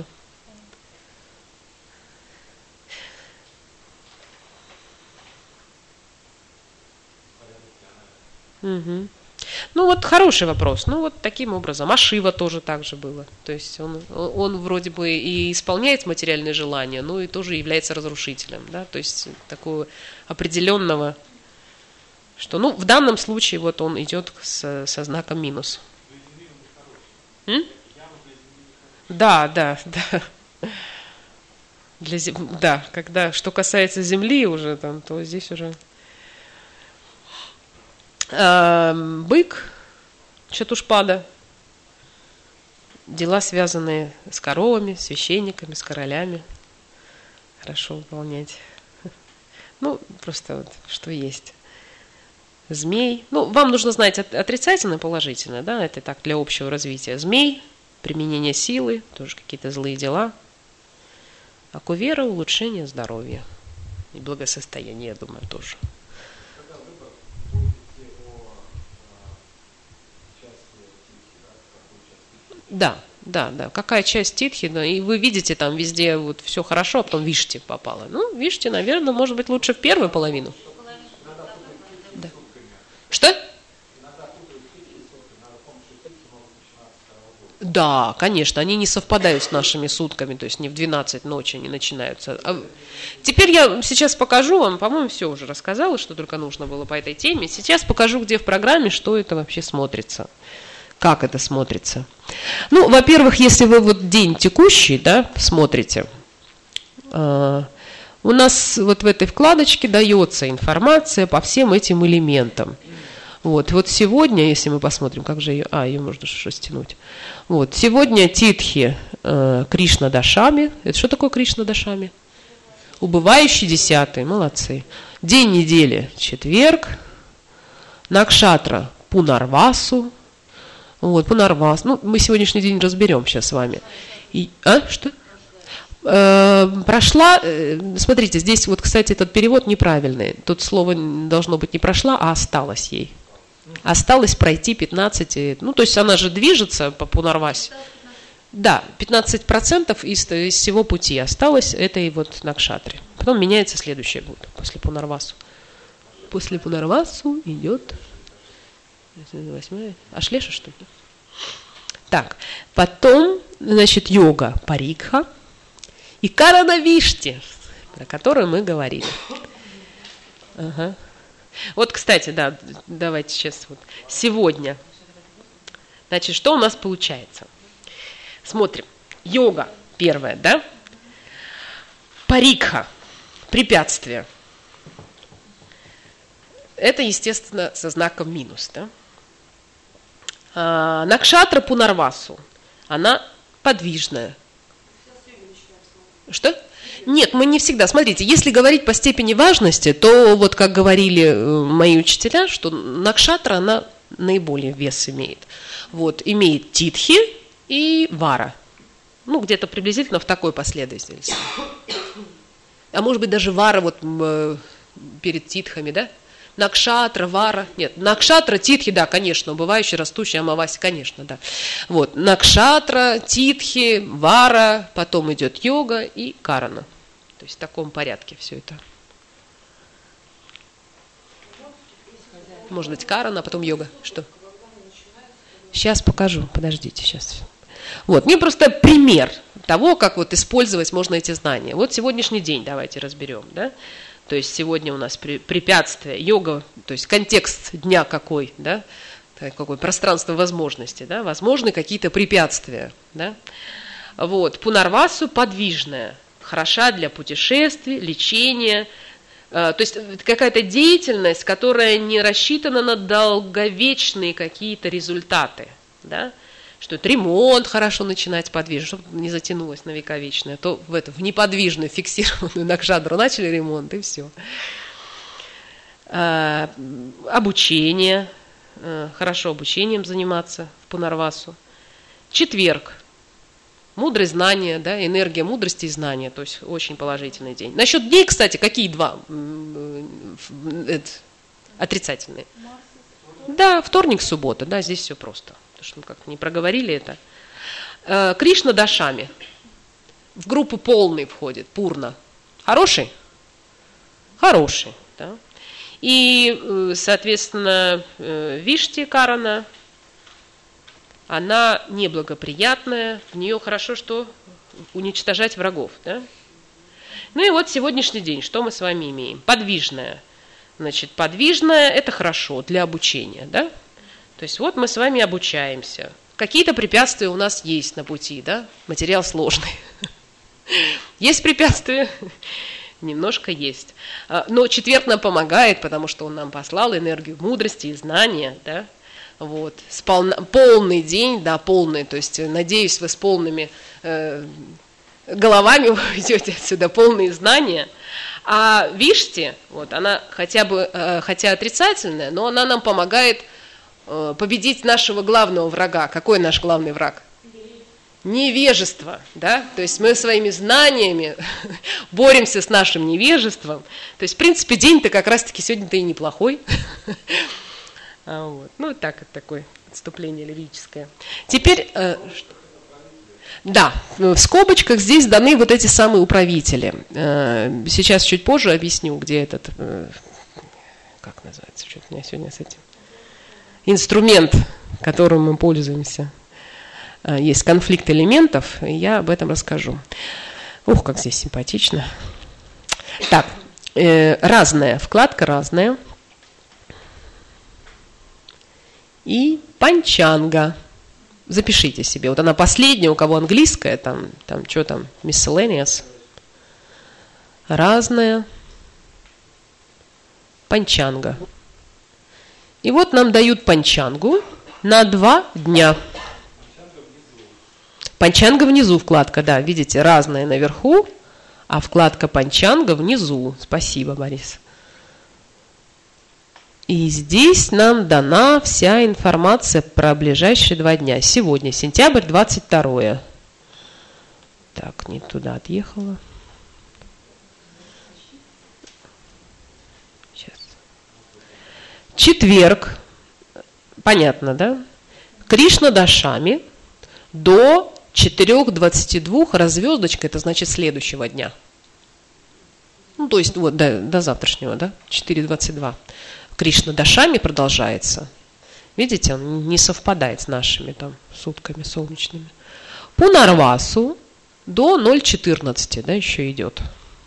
Угу. Ну вот хороший вопрос. Ну вот таким образом. А Шива тоже так же было. То есть он, он вроде бы и исполняет материальные желания, но и тоже является разрушителем. Да? То есть такого определенного, что ну в данном случае вот он идет со, со знаком минус. М? Да, да, да. Для зем... Да, когда что касается земли уже там, то здесь уже. Бык, Чатушпада, дела, связанные с коровами, священниками, с королями, хорошо выполнять. Ну, просто вот, что есть. Змей. Ну, вам нужно знать отрицательное и положительное, да, это так для общего развития. Змей, применение силы, тоже какие-то злые дела. А Кувера – улучшение здоровья и благосостояния, я думаю, тоже. Да, да, да. Какая часть титхи, да, и вы видите там везде вот все хорошо, а потом вишти попало. Ну, вишти, наверное, может быть лучше в первую половину. Да. Что? Да, конечно, они не совпадают с нашими сутками, то есть не в двенадцать ночи они начинаются. А теперь я сейчас покажу вам, по-моему, все уже рассказала, что только нужно было по этой теме. Сейчас покажу, где в программе, что это вообще смотрится. Как это смотрится? Ну, во-первых, если вы вот день текущий, да, смотрите, э, у нас вот в этой вкладочке дается информация по всем этим элементам. Вот, вот сегодня, если мы посмотрим, как же ее, а, ее можно растянуть. Вот, сегодня титхи э, Кришна Дашами. Это что такое Кришна Дашами? Убывающий десятый, молодцы. День недели четверг. Накшатра Пунарвасу. Вот, Пунарвас. Ну, мы сегодняшний день разберем сейчас с вами. И, а, что? Э, прошла, э, смотрите, здесь вот, кстати, этот перевод неправильный. Тут слово должно быть не прошла, а осталось ей. Осталось пройти пятнадцать, ну, то есть она же движется по Пунарвасе. Да, пятнадцать процентов из, из всего пути осталось этой вот Накшатре. Потом меняется следующее будет после Пунарвасу. После Пунарвасу идет восьмая. Ашлеша, что ли? Так, потом, значит, йога Парикха и Карана Вишти, про которую мы говорили. Ага. Вот, кстати, да, давайте сейчас вот. Сегодня. Значит, что у нас получается? Смотрим. Йога первая, да? Парикха. Препятствие. Это, естественно, со знаком минус, да? А, Накшатра Пунарвасу. Она подвижная. Что? Нет, мы не всегда. Смотрите, если говорить по степени важности, то вот как говорили мои учителя, что Накшатра, она наиболее вес имеет. Вот, имеет титхи и вара. Ну, где-то приблизительно в такой последовательности. А может быть, даже вара вот э, перед титхами, да? Накшатра, вара. Нет, накшатра, титхи, да, конечно, убывающий, растущий, амаваси, конечно, да. Вот, накшатра, титхи, вара, потом идет йога и карана. То есть в таком порядке все это. Может быть, карана, а потом йога. Что? Сейчас покажу, подождите, сейчас. Вот, мне просто пример того, как вот использовать можно эти знания. Вот сегодняшний день давайте разберем, да. То есть сегодня у нас препятствие, йога, то есть контекст дня какой, да, какое пространство возможностей, да, возможны какие-то препятствия, да. Вот, Пунарвасу подвижная, хороша для путешествий, лечения, э, то есть какая-то деятельность, которая не рассчитана на долговечные какие-то результаты, да. Что это ремонт хорошо начинать подвижно, чтобы не затянулось на века вечное, то в, это, в неподвижную, фиксированную накшатру начали ремонт, и все. А, обучение, а, хорошо обучением заниматься в Пунарвасу. Четверг. Мудрость, знания, да, энергия мудрости и знания, то есть очень положительный день. Насчет дней, кстати, какие два это, отрицательные? Да, вторник, суббота, да, здесь все просто. Потому что мы как-то не проговорили это. Э, Кришна Дашами. В группу полный входит, Пурна. Хороший? Хороший. Да? И, соответственно, Вишти Карана, она неблагоприятная, в нее хорошо что уничтожать врагов. Да? Ну и вот сегодняшний день, что мы с вами имеем? Подвижная. Значит, подвижная – это хорошо для обучения, да? То есть вот мы с вами обучаемся. Какие-то препятствия у нас есть на пути, да? Материал сложный. Есть препятствия? Немножко есть. Но четверг нам помогает, потому что он нам послал энергию мудрости и знания, да? Вот. Сполна, полный день, да, полный. То есть, надеюсь, вы с полными э, головами уйдете отсюда, полные знания. А Вишти, вот, она хотя бы, э, хотя отрицательная, но она нам помогает победить нашего главного врага. Какой наш главный враг? Невежество, да? То есть мы своими знаниями боремся с нашим невежеством. То есть, в принципе, день-то как раз-таки сегодня-то и неплохой. Вот. Ну, так, это такое отступление лирическое. Теперь, э, да, в скобочках здесь даны вот эти самые управители. Э, сейчас чуть позже объясню, где этот, э, как называется, что-то у меня сегодня с этим. Инструмент, которым мы пользуемся. Есть конфликт элементов, и я об этом расскажу. Ух, как здесь симпатично. Так, э, разная, вкладка разная. И панчанга. Запишите себе. Вот она последняя, у кого английская, там, там что там, miscellaneous. Разная. Панчанга. И вот нам дают панчангу на два дня. Панчанга внизу вкладка, да, видите, разная наверху, а вкладка панчанга внизу. Спасибо, Борис. И здесь нам дана вся информация про ближайшие два дня. Сегодня, сентябрь двадцать второе. Так, не туда отъехала. Сейчас. Четверг. Понятно, да? Кришна Дашами до четырех двадцати двух развездочка, это значит следующего дня. Ну, то есть вот до, до завтрашнего, да? четыре двадцать два. Кришна Дашами продолжается. Видите, он не совпадает с нашими там сутками солнечными. Пунарвасу до ноль четырнадцати, да, еще идет.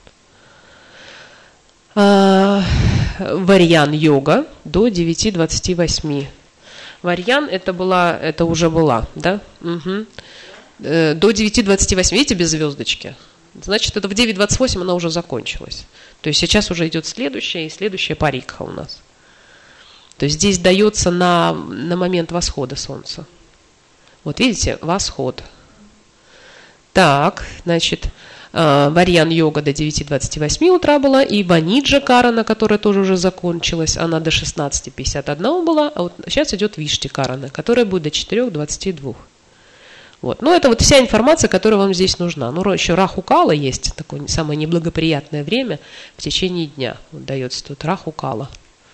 А, Варьян йога до девяти двадцати восьми. Варьян это была, это уже была, да? Угу. Э, до девяти двадцати восьми, видите, без звездочки. Значит, это в девять двадцать восемь она уже закончилась. То есть сейчас уже идет следующая, и следующая парикха у нас. То есть здесь дается на, на момент восхода солнца. Вот видите, восход. Так, значит, э, Варьян-йога до девяти двадцати восьми утра была, и Ваниджа Карана, которая тоже уже закончилась, она до шестнадцати пятьдесят одного была, а вот сейчас идет Вишти Карана, которая будет до четырёх двадцати двух. Вот. Ну, это вот вся информация, которая вам здесь нужна. Ну, еще Раху Кала есть, такое самое неблагоприятное время в течение дня. Вот дается тут Раху Кала.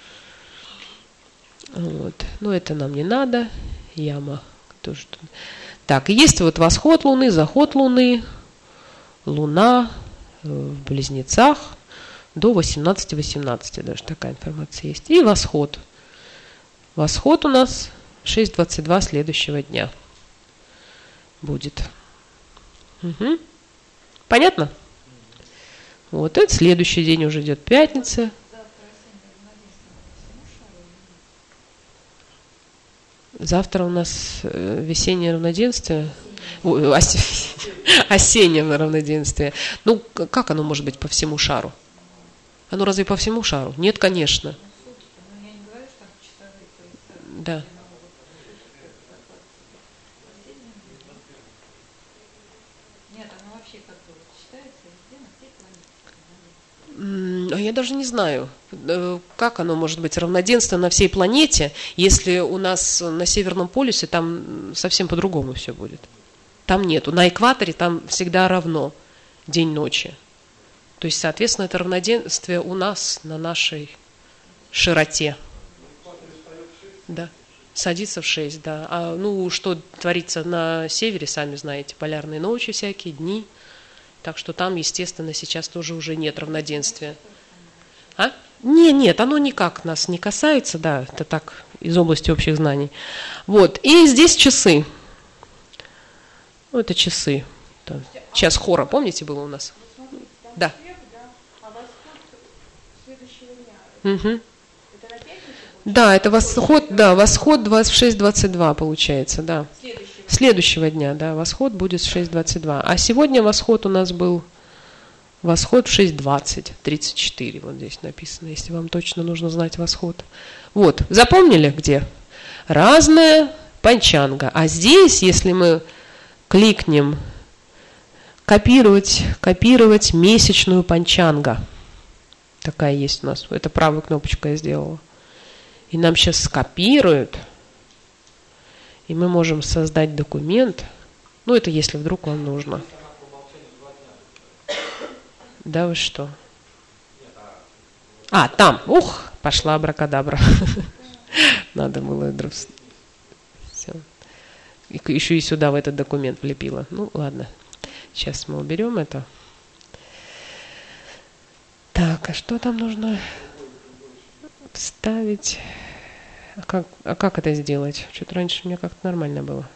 Вот. Но это нам не надо. Яма тоже. Так, есть вот восход Луны, заход Луны, Луна в Близнецах до восемнадцати восемнадцати, даже такая информация есть. И восход. Восход у нас шесть двадцать два следующего дня будет. Угу. Понятно? Вот это следующий день уже идет пятница. Завтра у нас весеннее равноденствие, осеннее равноденствие. Ну, как оно может быть по всему шару? Оно разве по всему шару? Нет, конечно. Да.
Нет, оно вообще как бы считается везде, на всей планете.
Я даже не знаю, как оно может быть равноденствие на всей планете, если у нас на Северном полюсе там совсем по-другому все будет. Там нету. На экваторе там всегда равно день-ночи. То есть, соответственно, это равноденствие у нас на нашей широте. Да. Садится в шесть, да. А ну, что творится на севере, сами знаете, полярные ночи всякие, дни. Так что там, естественно, сейчас тоже уже нет равноденствия. А? Не, нет, оно никак нас не касается, да, это так, из области общих знаний. Вот, и здесь часы. Ну, это часы. Да. Час хора, помните, было у нас? Да. Угу. Да, это восход, да, восход двадцать шесть двадцать два получается, да. Следующего дня, да, восход будет в шесть двадцать два. А сегодня восход у нас был, восход в шесть двадцать тридцать четыре, вот здесь написано, если вам точно нужно знать восход. Вот, запомнили где? Разная панчанга. А здесь, если мы кликнем копировать, копировать месячную панчанга, такая есть у нас, это правую кнопочку я сделала. И нам сейчас скопируют, и мы можем создать документ. Ну, это если вдруг вам нужно. Да вы что? А, там. Ух, пошла абракадабра. Надо было... Все. Еще и сюда, в этот документ влепила. Ну, ладно. Сейчас мы уберем это. Так, а что там нужно вставить? А как, а как это сделать? Что-то раньше у меня как-то нормально было.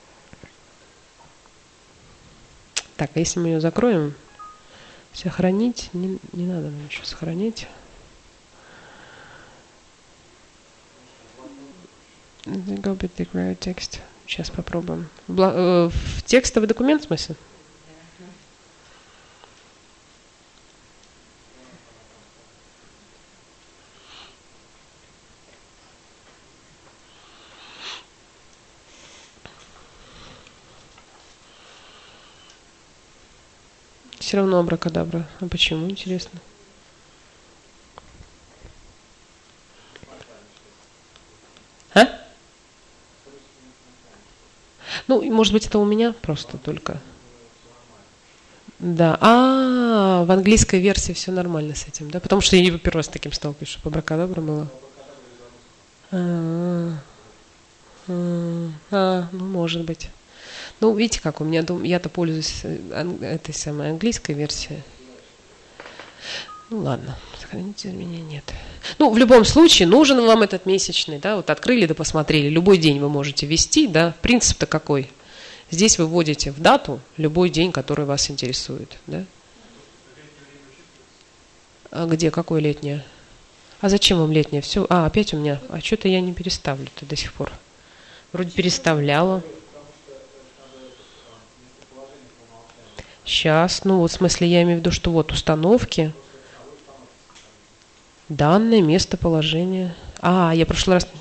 Так, а если мы ее закроем, сохранить, не, не надо нам ничего сохранить. Go bit declare text. Сейчас попробуем. Бла, э, в текстовый документ, в смысле? Все равно абракадабра. А почему, интересно? Ну, может быть, это у меня просто только. Да. А, в английской версии все нормально с этим, да? Потому что я не первый раз с таким сталкиваюсь, что абракадабра было. А, а, ну, может быть. Ну, видите, как у меня, я-то пользуюсь этой самой английской версией. Ну, ладно, сохраните изменения, нет. Ну, в любом случае, нужен вам этот месячный, да, вот открыли да посмотрели, любой день вы можете ввести, да, принцип-то какой? Здесь вы вводите в дату любой день, который вас интересует, да. А где, какое летнее? А зачем вам летнее? Все, а, опять у меня, а что-то я не переставлю-то до сих пор. Вроде переставляла. Сейчас, ну вот в смысле я имею в виду, что вот установки. Данное местоположение. А, я в прошлый раз...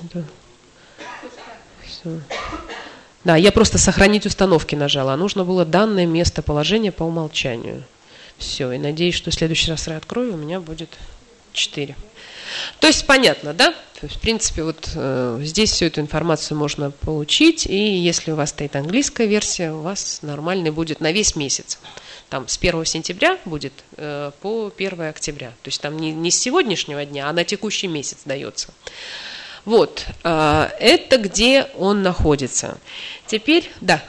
Все. Да, я просто сохранить установки нажала. А нужно было данное местоположение по умолчанию. Все, и надеюсь, что в следующий раз я открою, у меня будет четыре. То есть понятно, да? То есть, в принципе, вот э, здесь всю эту информацию можно получить. И если у вас стоит английская версия, у вас нормальный будет на весь месяц. Там с первого сентября будет э, по первое октября. То есть там не, не с сегодняшнего дня, а на текущий месяц дается. Вот. Э, это где он находится. Теперь, да.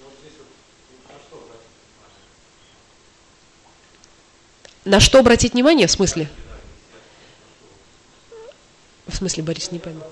На что обратить внимание? В смысле? В смысле, Борис, не пойму.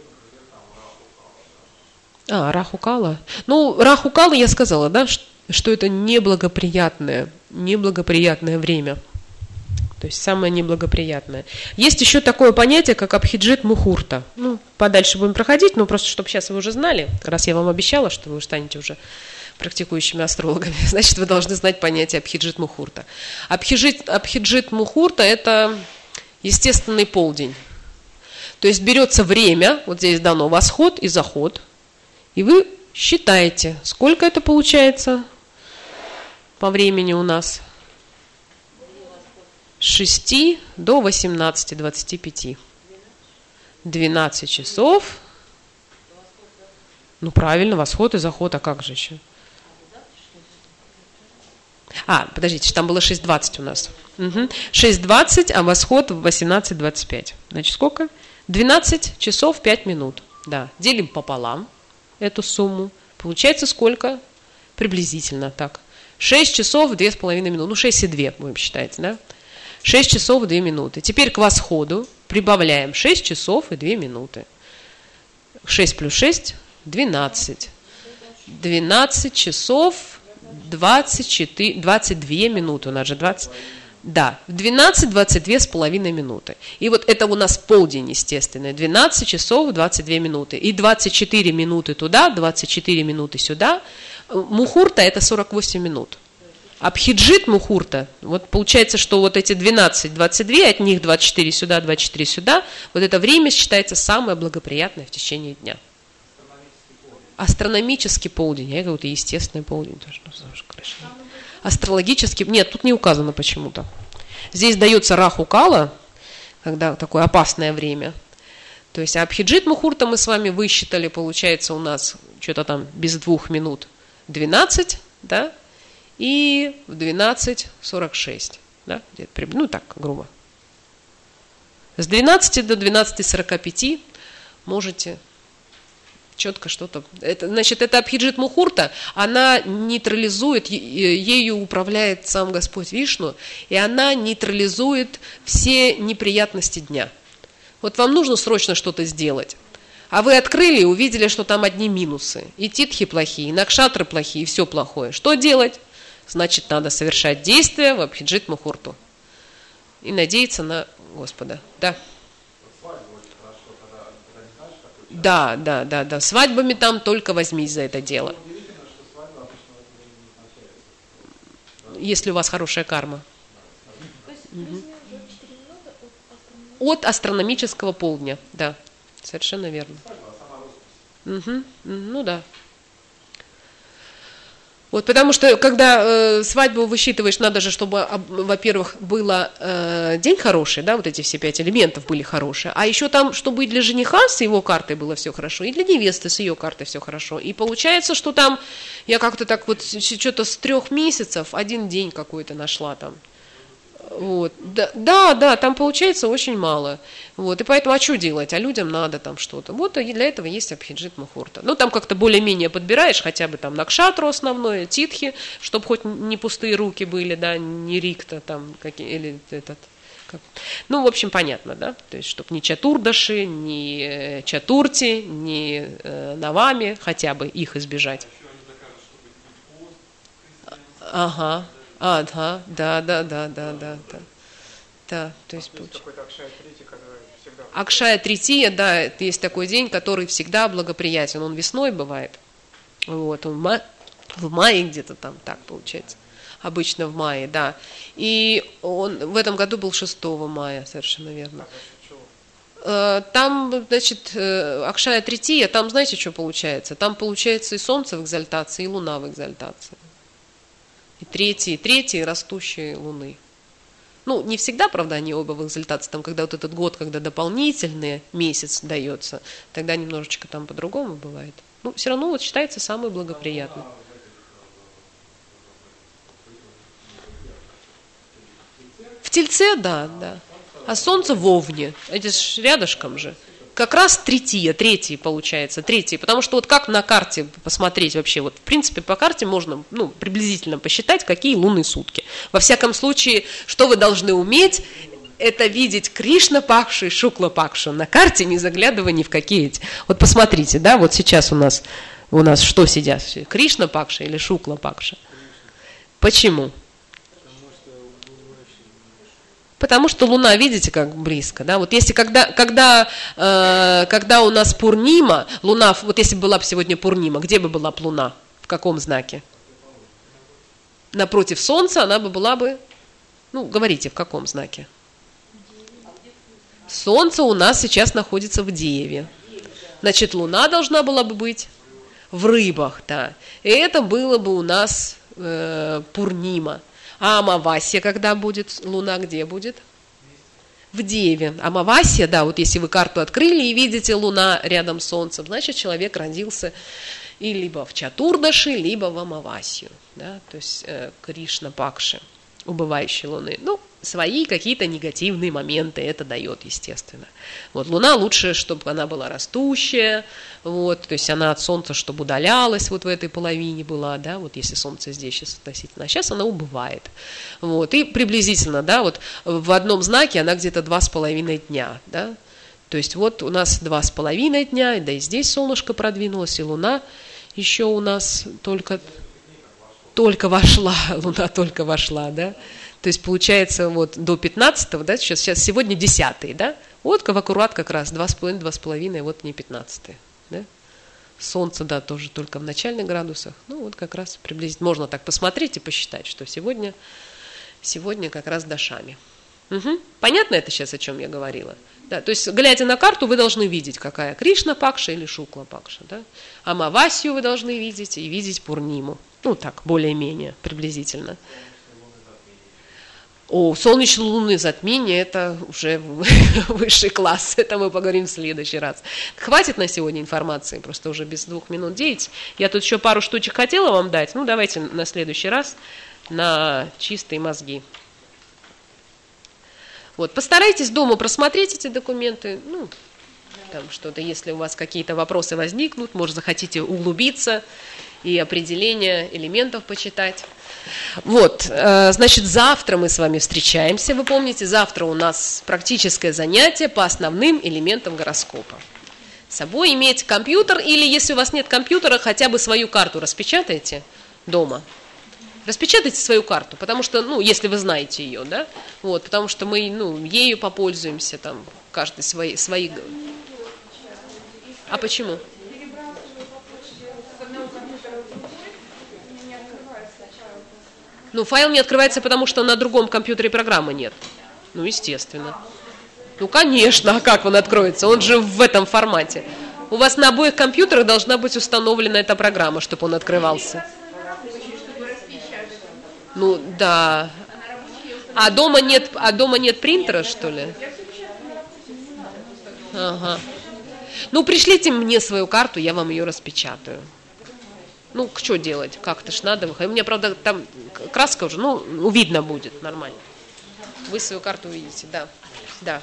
А, Раху-Кала. Ну, Раху-Кала я сказала, да, что что это неблагоприятное, неблагоприятное время. То есть самое неблагоприятное. Есть еще такое понятие, как Абхиджит Мухурта. Ну, подальше будем проходить, но просто, чтобы сейчас вы уже знали, раз я вам обещала, что вы станете уже практикующими астрологами, значит, вы должны знать понятие Абхиджит Мухурта. Абхиджит, Абхиджит Мухурта – это естественный полдень. То есть берется время, вот здесь дано восход и заход, и вы считаете, сколько это получается по времени у нас? С шести до восемнадцати двадцати пяти. двенадцать часов. Ну, правильно, восход и заход, а как же еще? А, подождите, там было шесть двадцать у нас. Угу. шесть двадцать, а восход в восемнадцать двадцать пять. Значит, сколько? двенадцать часов пять минут. Да, делим пополам эту сумму. Получается сколько? Приблизительно так. шесть часов две с половиной минуты. Ну, шесть и две будем считать, да? шесть часов две минуты. Теперь к восходу прибавляем шесть часов и две минуты. шесть плюс шесть – двенадцать. двенадцать часов двадцать четыре, двадцать две минуты. У нас же двадцать... Да, в двенадцать двадцать две с половиной минуты. И вот это у нас полдень, естественно. двенадцать часов двадцать две минуты. И двадцать четыре минуты туда, двадцать четыре минуты сюда. Мухурта – это сорок восемь минут. Абхиджит Мухурта, вот получается, что вот эти двенадцать двадцать две, от них двадцать четыре сюда, двадцать четыре сюда, вот это время считается самое благоприятное в течение дня. Астрономический полдень, я говорю, это естественный полдень. Тоже, ну, астрологический, нет, тут не указано почему-то. Здесь дается Раху-Кала, когда такое опасное время. То есть Абхиджит Мухурта мы с вами высчитали, получается у нас что-то там без двух минут двенадцать, да, и в двенадцать сорок шесть, да, ну так, грубо. С двенадцати до двенадцати сорока пяти можете четко что-то... Это, значит, это Абхиджит Мухурта, она нейтрализует, ею управляет сам Господь Вишну, и она нейтрализует все неприятности дня. Вот вам нужно срочно что-то сделать, а вы открыли и увидели, что там одни минусы. И титхи плохие, и накшатры плохие, и все плохое. Что делать? Значит, надо совершать действия в Абхиджит Мухурту. И надеяться на Господа. Да. Да, да, да, да. Свадьбами там только возьмись за это дело. Если у вас хорошая карма. Угу. От астрономического полдня, да. Совершенно верно. Угу. Ну да. Вот, потому что, когда э, свадьбу высчитываешь, надо же, чтобы, во-первых, было э, день хороший, да, вот эти все пять элементов были хорошие, а еще там, чтобы и для жениха с его картой было все хорошо, и для невесты с ее картой все хорошо. И получается, что там я как-то так вот что-то с трех месяцев один день какой-то нашла там. Вот. Да, да, да, там получается очень мало. Вот. И поэтому, а что делать? А людям надо там что-то. Вот и для этого есть Абхиджит Мухурта. Ну, там как-то более-менее подбираешь, хотя бы там накшатру основное, титхи, чтобы хоть не пустые руки были, да, не рикта там, какие, или этот. Как. Ну, в общем, понятно, да? То есть, чтобы ни чатурдаши, ни чатурти, ни э, навами, хотя бы их избежать. Ага. Ага, да, да, да, да, да, да. Да, то есть,
есть какой-то Акшая Трити, который всегда...
Акшая Трития, да, это есть такой день, который всегда благоприятен. Он весной бывает. Вот, он в, ма... в мае где-то там так получается. Обычно в мае, да. И он в этом году был шестого мая, совершенно верно. Там, значит, Акшая Трития, там знаете, что получается? Там получается и солнце в экзальтации, и луна в экзальтации. И третий, третий растущие луны. Ну, не всегда, правда, они оба в экзальтации. Там, когда вот этот год, когда дополнительный месяц дается, тогда немножечко там по-другому бывает. Ну, все равно вот считается самый благоприятный. В Тельце, да, да. А солнце в Овне. Это ж рядышком же. Как раз третья, третий получается, третий, потому что вот как на карте посмотреть вообще, вот в принципе по карте можно, ну, приблизительно посчитать, какие лунные сутки. Во всяком случае, что вы должны уметь, это видеть Кришна Пакшу и Шукла Пакшу на карте, не заглядывая ни в какие эти. Вот посмотрите, да, вот сейчас у нас, у нас что сидят, Кришна Пакша или Шукла Пакша? Почему? Потому что Луна, видите, как близко, да? Вот если когда, когда, э, когда у нас Пурнима, Луна, вот если была бы сегодня Пурнима, где бы была бы Луна? В каком знаке? Напротив Солнца она бы была бы, ну, говорите, в каком знаке? Солнце у нас сейчас находится в Деве. Значит, Луна должна была бы быть в Рыбах, да. И это было бы у нас э, Пурнима. А Амавасия, когда будет? Луна где будет? В Деве. Амавасия, да, вот если вы карту открыли и видите Луна рядом с Солнцем, значит, человек родился и либо в Чатурдаши, либо в Амавасию, да, то есть э, Кришна Пакши, убывающей Луны. Ну, свои какие-то негативные моменты это дает, естественно. Вот Луна лучше, чтобы она была растущая, вот, то есть она от Солнца, чтобы удалялась, вот в этой половине была, да, вот если Солнце здесь сейчас относительно, а сейчас она убывает. Вот, и приблизительно, да, вот в одном знаке она где-то два с половиной дня, да, то есть вот у нас два с половиной дня, да и здесь солнышко продвинулось, и Луна еще у нас только, только вошла, Луна только вошла, да. То есть получается вот до пятнадцатого, да, сейчас, сейчас сегодня десятый, да, вот в аккурат как раз два с половиной, два с половиной, вот не пятнадцатый, да. Солнце, да, тоже только в начальных градусах, ну вот как раз приблизительно, можно так посмотреть и посчитать, что сегодня, сегодня как раз дашами. Угу. Понятно это сейчас, о чем я говорила? Да, то есть, глядя на карту, вы должны видеть, какая Кришна Пакша или Шукла Пакша, да. Амавасию вы должны видеть и видеть Пурниму, ну так, более-менее, приблизительно. О, солнечные лунные затмения – это уже высший класс, это мы поговорим в следующий раз. Хватит на сегодня информации, просто уже без двух минут девять. Я тут еще пару штучек хотела вам дать, ну давайте на следующий раз на чистые мозги. Вот, постарайтесь дома просмотреть эти документы, ну, там что-то, если у вас какие-то вопросы возникнут, может, захотите углубиться и определение элементов почитать. Вот, значит, завтра мы с вами встречаемся, вы помните, завтра у нас практическое занятие по основным элементам гороскопа. С собой иметь компьютер, или если у вас нет компьютера, хотя бы свою карту распечатайте дома. Распечатайте свою карту, потому что, ну, если вы знаете ее, да, вот, потому что мы, ну, ею попользуемся, там, каждый свои, свои. А почему? Ну, файл не открывается, потому что на другом компьютере программы нет. Ну, естественно. Ну, конечно, а как он откроется? Он же в этом формате. У вас на обоих компьютерах должна быть установлена эта программа, чтобы он открывался. Ну, да. А дома нет, а дома нет принтера, что ли? Ага. Ну, пришлите мне свою карту, я вам ее распечатаю. Ну, что делать? Как-то ж надо выходить. У меня, правда, там краска уже, ну, видно будет, нормально. Вы свою карту увидите, да. Да.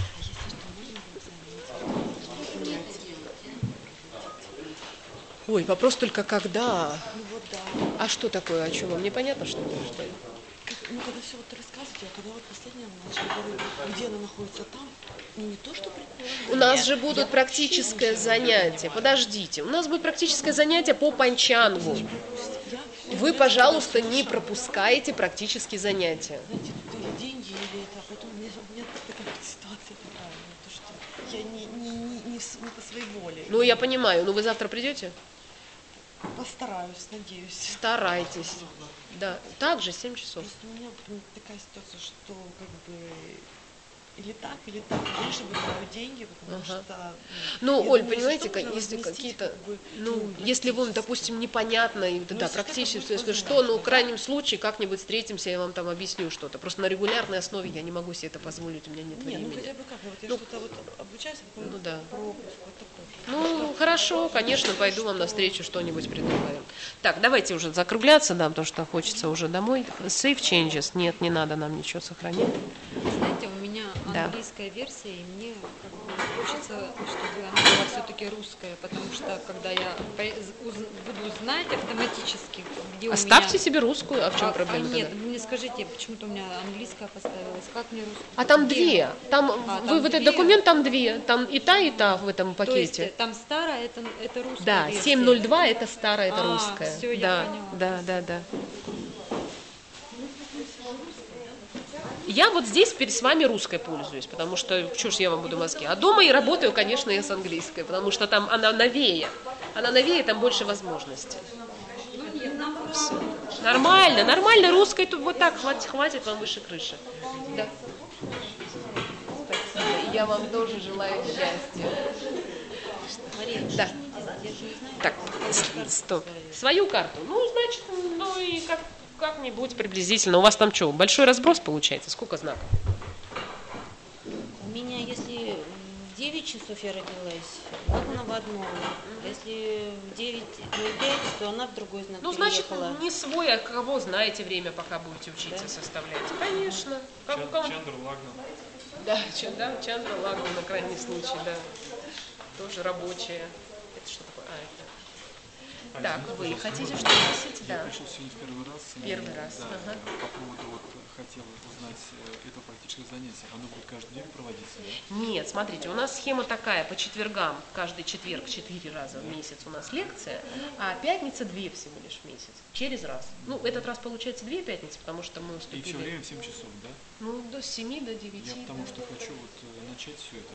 Ой, вопрос только когда.
Ну вот да.
А что такое, о чем вам непонятно, что ли? Что ли?
Как- ну когда все вот рассказываете, а когда вот последняя ночь, я говорю, где она находится там, ну не то, что предположение.
У нас же
я
будут
вообще
практическое
ничего не
занятие.
понимаю.
Подождите, у нас будет практическое занятие по панчангу.
Я-
Вы,
я
пожалуйста,
когда
не
слушаю,
пропускайте практические занятия.
знаете, тут или деньги, или это, а потом у меня, у меня такая ситуация такая, ну, то, что я не, не, не, не, с- не по своей воле.
Ну, я понимаю, ну вы завтра придете?
Постараюсь, надеюсь.
Старайтесь. Да, также семь часов.
Просто у меня м, такая ситуация, что как бы или так, или так. Лучше бы брать деньги, потому
Ага.
что...
Ну,
я
Оль,
думаю,
понимаете,
что
как-
можно
если
возместить,
какие-то,
как бы,
ну, если вам,
практически.
допустим, непонятно, и, да,
если хотя бы
практически,
будет
если что,
возможно,
ну, в
да.
крайнем случае, как-нибудь встретимся, я вам там объясню что-то. Просто на регулярной основе я не могу себе это позволить, у меня нет
Не, ну
времени.
хотя бы как, вот я
Ну,
что-то вот обучаюсь, а потом
ну да.
пропуск, вот такое.
Ну, хорошо, конечно, пойду вам навстречу, что-нибудь предлагаю. Так, давайте уже закругляться, да, потому что хочется уже домой. Save changes. Нет, не надо нам ничего сохранять.
Знаете, у меня
Да.
английская версия, и мне как бы хочется, чтобы она была все-таки русская, потому что когда я по- уз- буду знать автоматически, где
Оставьте
у меня...
себе русскую, а в чем
А-
проблема
а, нет,
тогда?
мне скажите, почему-то у меня английская поставилась, как мне русскую?
А там
Где?
две. Там,
А,
вы
там
в этот
две?
документ там две. Там и та, и та в этом
То есть
пакете.
э, там старая, это, это русская
Да,
версия.
семь ноль два это старая, это
А,
русская.
всё, я
да,
поняла.
да, да, да. Я вот здесь перед с вами русской пользуюсь, потому что, что ж я вам буду мозги. А дома и работаю, конечно, я с английской, потому что там она новее. Она новее, там больше возможностей. Всё. Нормально, нормально, русской тут вот так хватит, хватит вам выше крыши. Да. Спасибо. И я вам тоже желаю счастья.
Мария,
Да.
я же не знаю,
Так,
как
с-
карту
стоп.
свою.
Свою карту. Ну, значит, ну и как, как-нибудь приблизительно. У вас там что, большой разброс получается? Сколько знаков?
У меня, если в девять часов я родилась, вот она в одном. Если в девять ноль пять, то она в другой знак
Ну, значит,
переехала.
не свой, а кого знаете время, пока будете учиться составлять. Конечно. Как,
Чан-
кому-
Чандр Лагна.
Да, Чан- да, Чандра Лагна на крайний случай, да. Тоже рабочая. Это что такое? А, это.
А,
Так,
извините,
вы
пожалуйста,
хотите
можно?
что спросить?
Я
Да.
пришел сегодня в первый раз. и,
Первый раз,
Да,
ага.
по поводу, вот, хотел узнать э, это практическое занятие. Оно будет каждый день проводиться, да?
Нет, смотрите, у нас схема такая, по четвергам, каждый четверг четыре раза в месяц у нас лекция, а пятница две всего лишь в месяц, через раз. Ну, этот раз получается две пятницы, потому что мы
И все
уступили,
время в семь часов, да?
ну, до семи, до девяти.
Я потому что хочу вот э, начать все это.